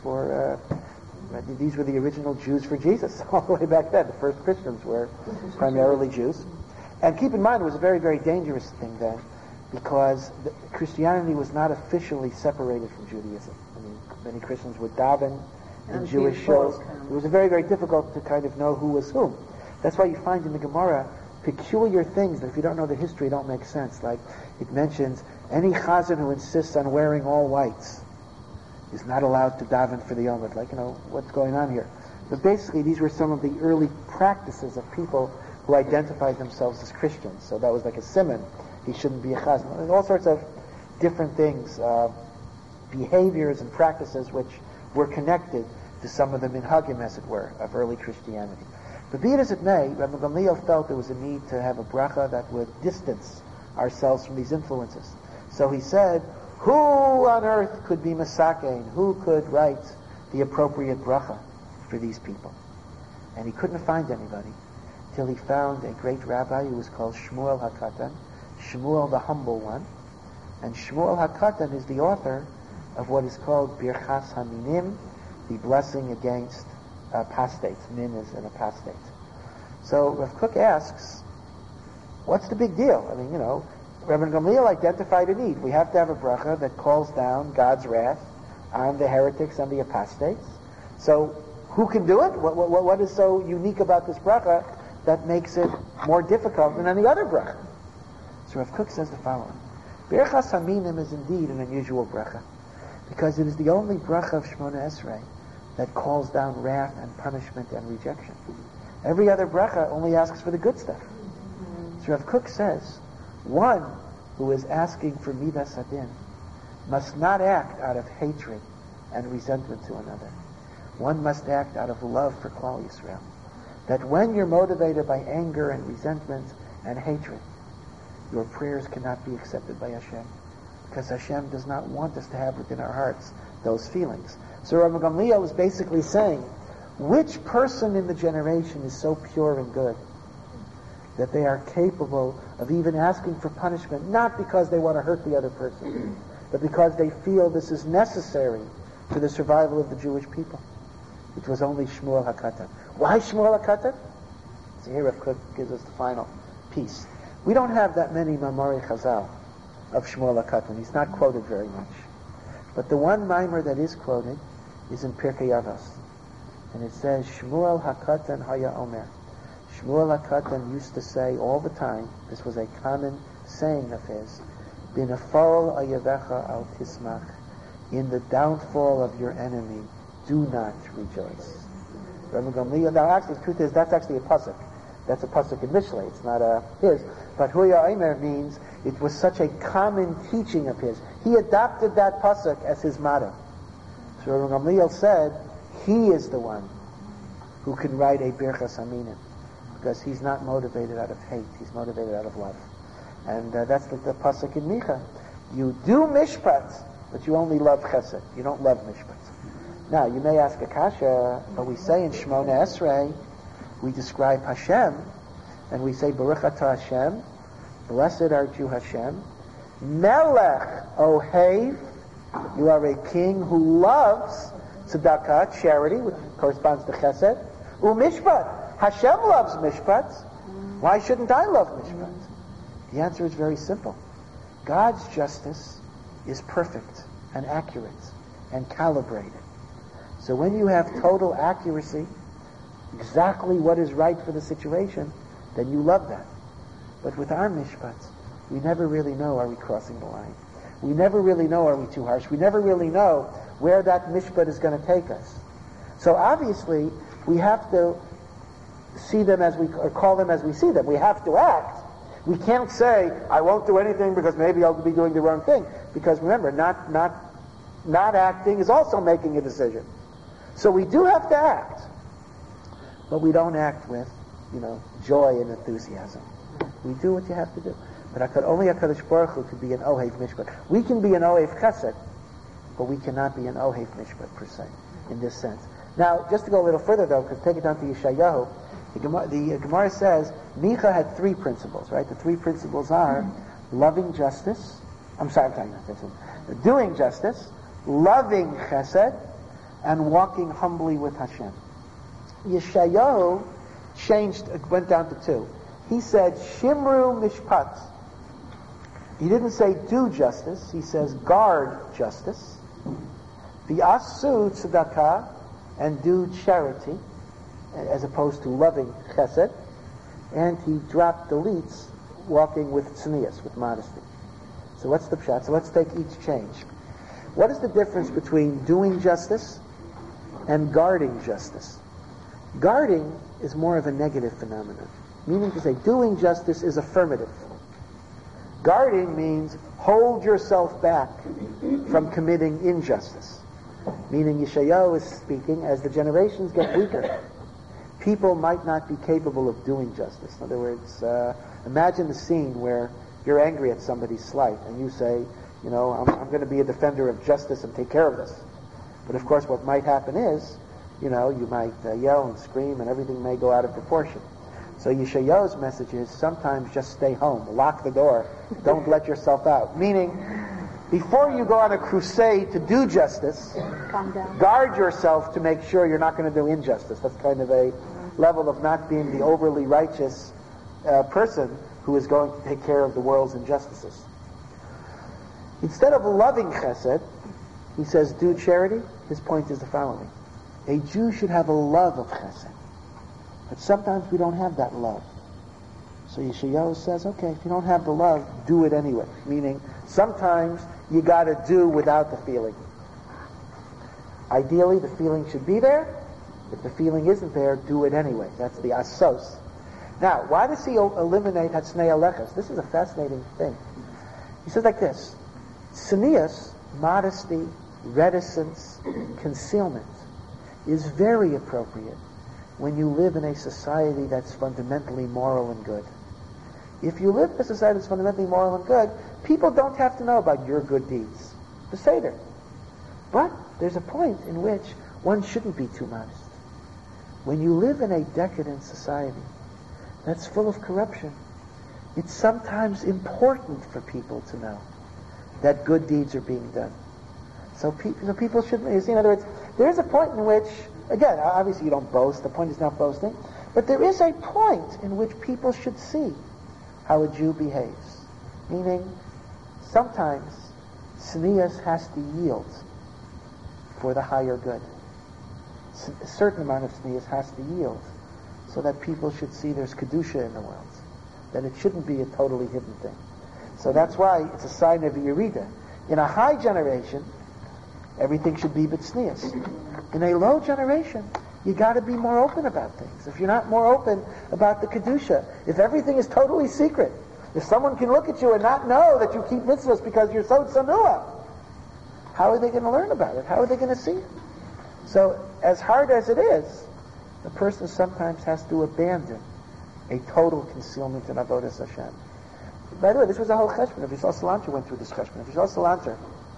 These were the original Jews for Jesus, all the way back then. The first Christians were primarily Jews. And keep in mind, it was a very, very dangerous thing then, because Christianity was not officially separated from Judaism. I mean, many Christians would daven in Jewish shows. It was very, very difficult to kind of know who was whom. That's why you find in the Gemara peculiar things that if you don't know the history don't make sense. Like it mentions any chazan who insists on wearing all whites is not allowed to daven for the Yom. Like, what's going on here? But basically these were some of the early practices of people who identified themselves as Christians. So that was like a simon. He shouldn't be a chazan. There's all sorts of different things, behaviors and practices which were connected to some of the minhagim, as it were, of early Christianity. But be it as it may, Rabbi Gamliel felt there was a need to have a bracha that would distance ourselves from these influences. So he said, who on earth could be Masakein? Who could write the appropriate bracha for these people? And he couldn't find anybody till he found a great rabbi who was called Shmuel HaKatan, Shmuel the humble one. And Shmuel HaKatan is the author of what is called Birchas HaMinim, the blessing against apostates. Min is an apostate. So Rav Kook asks, what's the big deal? I mean, Rabbi Gamliel identified a need. We have to have a bracha that calls down God's wrath on the heretics and the apostates. So Who can do it? What is so unique about this bracha that makes it more difficult than any other bracha? So Rav Kook says the following. Birchas Haminim is indeed an unusual bracha, because it is the only bracha of Shemona Esrei that calls down wrath and punishment and rejection. Every other bracha only asks for the good stuff. So Rav Kook says, one who is asking for Midas Hadin must not act out of hatred and resentment to another. One must act out of love for Klal Yisrael. That when you're motivated by anger and resentment and hatred, your prayers cannot be accepted by Hashem, because Hashem does not want us to have within our hearts those feelings. So Rav Gamliel is basically saying, which person in the generation is so pure and good that they are capable of even asking for punishment, not because they want to hurt the other person, but because they feel this is necessary for the survival of the Jewish people? It was only Shmuel HaKatan. Why Shmuel HaKatan? So here Rav Kook gives us the final piece. We don't have that many Mamori Chazal of Shmuel HaKatan. He's not quoted very much. But the one mimer that is quoted is in Pirkei Avos. And it says, Shmuel HaKatan Haya Omer. Shmuel HaKatan used to say all the time, this was a common saying of his, Binafol ayavecha al tismach. In the downfall of your enemy, do not rejoice. Now actually, the truth is, that's actually a pasuk. That's a pasuk in Mishlei. It's not his. But Huya Aimer means it was such a common teaching of his. He adopted that pasuk as his motto. So Rabbi Gamliel said, he is the one who can write a Birchas Haminim, because he's not motivated out of hate. He's motivated out of love. And that's like the pasuk in Micha. You do mishpat, but you only love chesed. You don't love mishpat. Now, you may ask a kasha, but we say in Shemona Esrei, we describe Hashem, and we say, Baruch atah Hashem, blessed art you Hashem, Melech Ohev, you are a king who loves tzedakah, charity, which corresponds to chesed, u'mishpat, Hashem loves mishpat, why shouldn't I love mishpat? The answer is very simple. God's justice is perfect and accurate and calibrated. So when you have total accuracy, exactly what is right for the situation, then you love that. But with our mishpats, we never really know, are we crossing the line? We never really know, are we too harsh? We never really know where that mishpat is going to take us. So obviously, we have to see them as or call them as we see them. We have to act. We can't say, I won't do anything because maybe I'll be doing the wrong thing. Because remember, not acting is also making a decision. So we do have to act. But we don't act with, joy and enthusiasm. We do what you have to do. But only HaKadosh Baruch Hu could be an Ohev Mishpat. We can be an Ohev Chesed, but we cannot be an Ohev Mishpat per se, in this sense. Now, just to go a little further though, because take it down to Yeshayahu, the Gemara says, Micha had three principles, right? The three principles are loving justice, doing justice, loving Chesed, and walking humbly with Hashem. Yeshayahu went down to two. He said, Shimru Mishpat. He didn't say do justice, he says guard justice. V'asu tzedakah, and do charity, as opposed to loving chesed. And he dropped the leets, walking with tznius, with modesty. So what's the pshat? So let's take each change. What is the difference between doing justice and guarding justice? Guarding is more of a negative phenomenon. Meaning to say, doing justice is affirmative. Guarding means hold yourself back from committing injustice. Meaning Yeshayahu is speaking, as the generations get weaker, people might not be capable of doing justice. In other words, imagine the scene where you're angry at somebody's slight and you say, I'm going to be a defender of justice and take care of this. But of course what might happen is, you might yell and scream and everything may go out of proportion. So Yeshayahu's message is sometimes just stay home, lock the door, don't let yourself out. Meaning, before you go on a crusade to do justice, guard yourself to make sure you're not going to do injustice. That's kind of a level of not being the overly righteous person who is going to take care of the world's injustices. Instead of loving chesed, he says do charity. His point is the following. A Jew should have a love of chesed. But sometimes we don't have that love. So Yeshayahu says, okay, if you don't have the love, do it anyway. Meaning, sometimes you got to do without the feeling. Ideally, the feeling should be there. If the feeling isn't there, do it anyway. That's the asos. Now, why does he eliminate Hatznei Aleches? This is a fascinating thing. He says like this: Tznius, modesty, reticence, concealment, is very appropriate when you live in a society that's fundamentally moral and good. If you live in a society that's fundamentally moral and good, people don't have to know about your good deeds. The Seder. But there's a point in which one shouldn't be too modest. When you live in a decadent society that's full of corruption, it's sometimes important for people to know that good deeds are being done. So people should, you see, in other words, there is a point in which, again, obviously you don't boast, the point is not boasting, but there is a point in which people should see how a Jew behaves. Meaning, sometimes tznius has to yield for the higher good. A certain amount of tznius has to yield so that people should see there's kedusha in the world, that it shouldn't be a totally hidden thing. So that's why it's a sign of yerida. In a high generation, everything should be but tznius. In a low generation, you got to be more open about things. If you're not more open about the kedusha, if everything is totally secret, if someone can look at you and not know that you keep mitzvahs because you're so tzanua, how are they going to learn about it? How are they going to see it? So, as hard as it is, the person sometimes has to abandon a total concealment in avodas Hashem. By the way, this was a whole cheshbon. If you saw Salanter went through this cheshbon. If you saw Salanter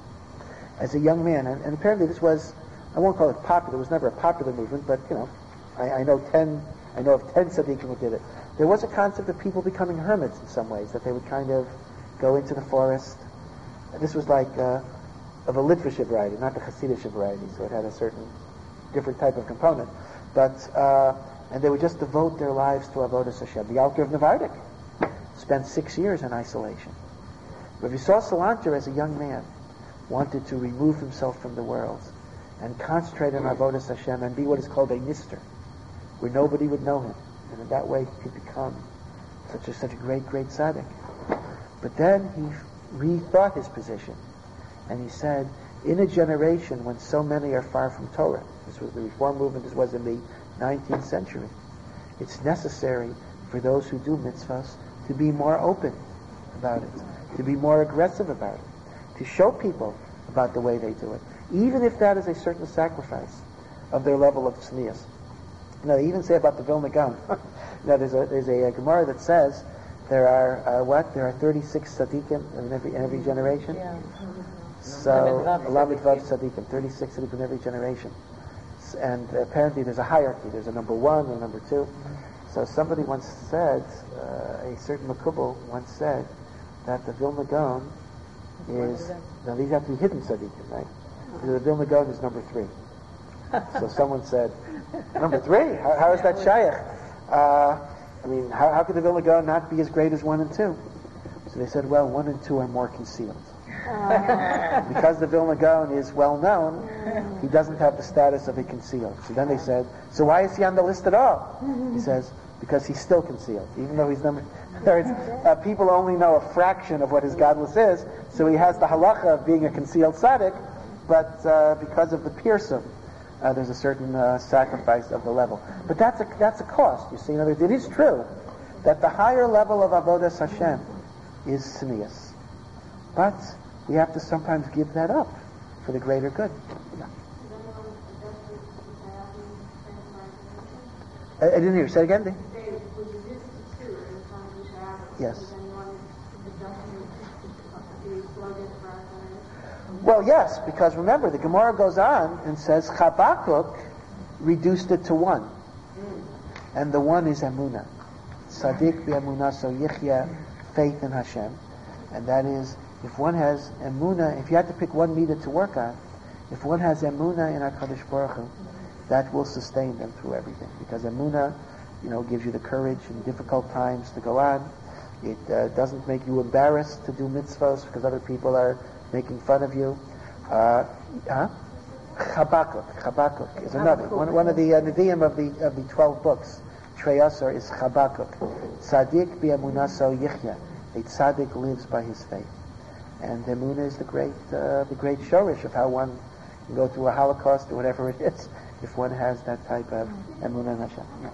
as a young man, and apparently this was, I won't call it popular, it was never a popular movement, but you know, I know of 10 tzaddikim who did it. There was a concept of people becoming hermits in some ways, that they would kind of go into the forest. This was like of a Litvish variety, not the Hasidic variety, so it had a certain different type of component. But and they would just devote their lives to avodas Hashem. The Alter of Navardik spent 6 years in isolation. But if you saw Salanter as a young man, wanted to remove himself from the world and concentrate on avodas Hashem and be what is called a nister, where nobody would know him, and in that way he could become such a great tzaddik. But then he rethought his position, and he said, in a generation when so many are far from Torah, this was the Reform movement, this was in the 19th century, it's necessary for those who do mitzvahs to be more open about it, to be more aggressive about it, to show people about the way they do it, even if that is a certain sacrifice of their level of tznius. Now, they even say about the Vilna Gaon. Now, there's a Gemara that says there are 36 tzaddikim in every generation. Yeah. So, Lamed Vav tzaddikim, 36 tzaddikim in every generation. And apparently there's a hierarchy. There's a number one and a number two. So somebody once said, a certain Makubal once said, that the Vilna Gaon is, now these have to be hidden tzaddikim, right? The Vilna Gaon is number 3. So someone said, number 3? How is that shaykh? I mean, how could the Vilna Gaon not be as great as 1 and 2? So they said, well, 1 and 2 are more concealed. Because the Vilna Gaon is well known, he doesn't have the status of a concealed. So then they said, so why is he on the list at all? He says, because he's still concealed, even though he's number. People only know a fraction of what his godless is, so he has the halacha of being a concealed tzaddik, but because of the pirsum, there's a certain sacrifice of the level. But that's a cost, you see. In other words, it is true that the higher level of avodas Hashem is tznius, but we have to sometimes give that up for the greater good. Yeah. I didn't hear you. Say it again. Yes. Well, yes, because remember, the Gemara goes on and says Habakkuk reduced it to 1. And the 1 is Emunah. Sadiq bi-Emunah, so Yichya, faith in Hashem. And that is, if one has Emunah, if you had to pick one midah to work on, if one has Emunah in HaKadosh Baruch Hu, that will sustain them through everything. Because Emunah, gives you the courage in difficult times to go on. It doesn't make you embarrassed to do mitzvahs because other people are making fun of you. Habakkuk is another. One of the Nevi'im of the 12 books. Treyasar is Habakkuk. Tzaddik bi'emunaso yichya. A tzaddik lives by his faith. And emunah is the great shorish of how one can go through a Holocaust or whatever it is, if one has that type of emunah in Hashem. Yeah.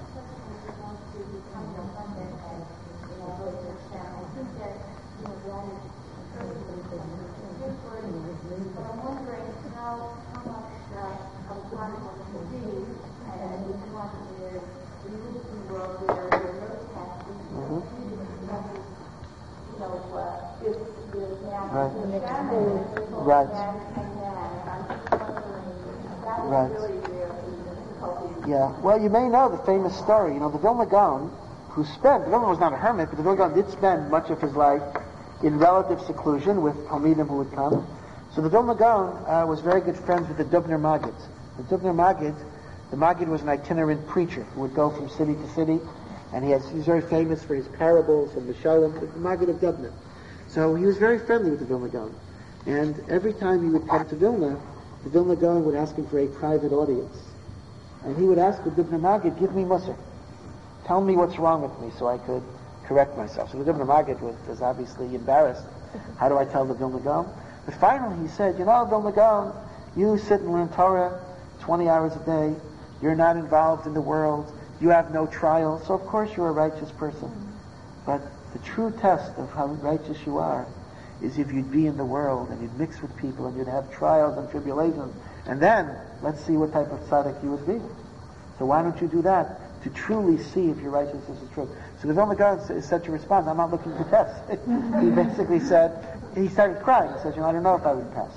Right. Yeah. Well, you may know the famous story. The Vilna Gaon, the Vilna was not a hermit, but the Vilna Gaon did spend much of his life in relative seclusion with Talmidim who would come. So the Vilna Gaon was very good friends with the Dubner Maggid. The Maggid was an itinerant preacher who would go from city to city, and he's very famous for his parables and the Shalom, the Maggid of Dubner. So he was very friendly with the Vilna Gaon. And every time he would come to Vilna, the Vilna Gaon would ask him for a private audience. And he would ask the Dubner Maggid, give me Musar. Tell me what's wrong with me so I could correct myself. So the Dubner Maggid was obviously embarrassed. How do I tell the Vilna Gaon? But finally he said, Vilna Gaon, you sit and learn Torah 20 hours a day. You're not involved in the world. You have no trial. So of course you're a righteous person. But the true test of how righteous you are is if you'd be in the world and you'd mix with people and you'd have trials and tribulations, and then let's see what type of tzaddik you would be. So why don't you do that to truly see if your righteousness is true? So the Vilna Gaon is such a response. I'm not looking to test. He basically said, he started crying. He said, I don't know if I would pass,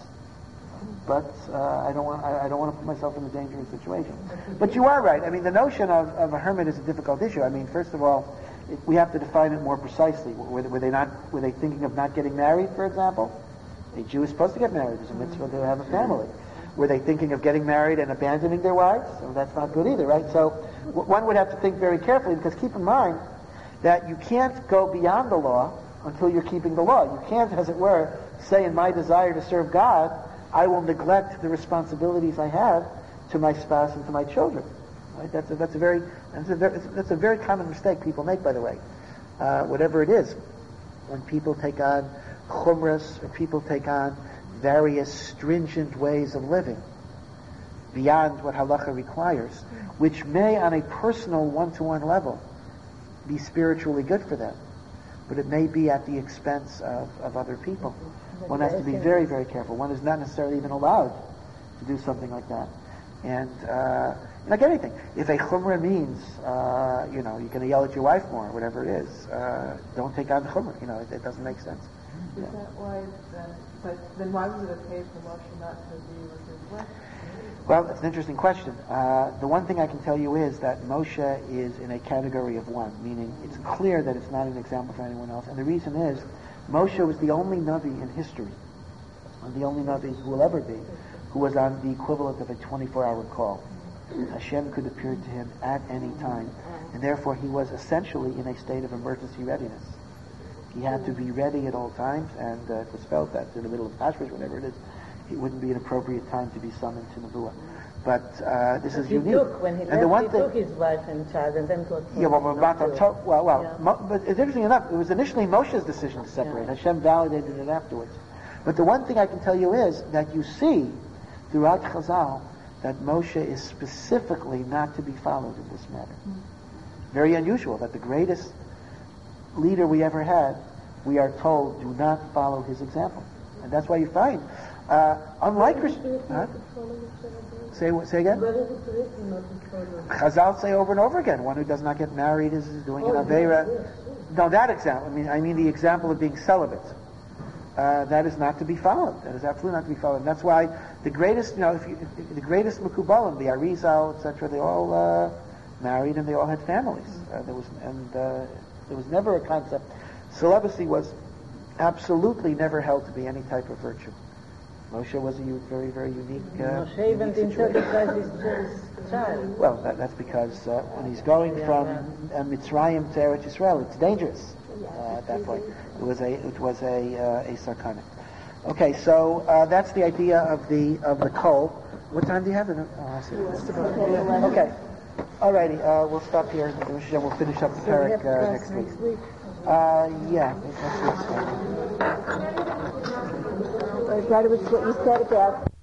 but I don't want to put myself in a dangerous situation. But you are right. I mean, the notion of a hermit is a difficult issue. I mean, first of all, we have to define it more precisely. Were they thinking of not getting married, for example? A Jew is supposed to get married. There's a mitzvah to have a family. Were they thinking of getting married and abandoning their wives? Well, that's not good either, right? So one would have to think very carefully, because keep in mind that you can't go beyond the law until you're keeping the law. You can't, as it were, say in my desire to serve God, I will neglect the responsibilities I have to my spouse and to my children. Right? That's a very common mistake people make, by the way. Whatever it is, when people take on chumras, or people take on various stringent ways of living beyond what halacha requires, which may, on a personal one-to-one level, be spiritually good for them, but it may be at the expense of other people. One has to be very, very careful. One is not necessarily even allowed to do something like that. And like anything, if a chumrah means, you're going to yell at your wife more, whatever it is, don't take on the chumrah. It doesn't make sense. Is that why then why was it okay for Moshe not to be with his wife? Well, it's an interesting question. The one thing I can tell you is that Moshe is in a category of one, meaning it's clear that it's not an example for anyone else. And the reason is, Moshe was the only Navi in history, and the only Navi who will ever be, who was on the equivalent of a 24-hour call. Hashem could appear to him at any time, and therefore he was essentially in a state of emergency readiness. He had to be ready at all times, and it was felt that in the middle of Tashrish, whatever it is, it wouldn't be an appropriate time to be summoned to Nebuah. But this is unique. When he left, he took his wife and child and then got... Yeah, but it's interesting enough, it was initially Moshe's decision to separate. Yeah. Hashem validated it afterwards. But the one thing I can tell you is that you see throughout Chazal that Moshe is specifically not to be followed in this matter. Very unusual that the greatest leader we ever had, we are told, do not follow his example. And that's why you find, unlike Christian... Say again? Chazal say over and over again, one who does not get married is doing an Aveira. No, that example. I mean the example of being celibate. That is not to be followed. That is absolutely not to be followed. And that's why the greatest, the greatest Mekubalim, the Arizal, etc., they all married and they all had families. There was never a concept. Celibacy was absolutely never held to be any type of virtue. Moshe was a very, very unique Moshe even didn't circumcise his child. Well, that's because when he's going from Mitzrayim to Eretz Yisrael, it's dangerous at that point. It was a sakana. Okay, so that's the idea of the kol. What time do you have? Oh, I see. Okay. Alrighty, we'll stop here. We'll finish up the parak next week. Yeah, next week's fine. I thought it was what you said about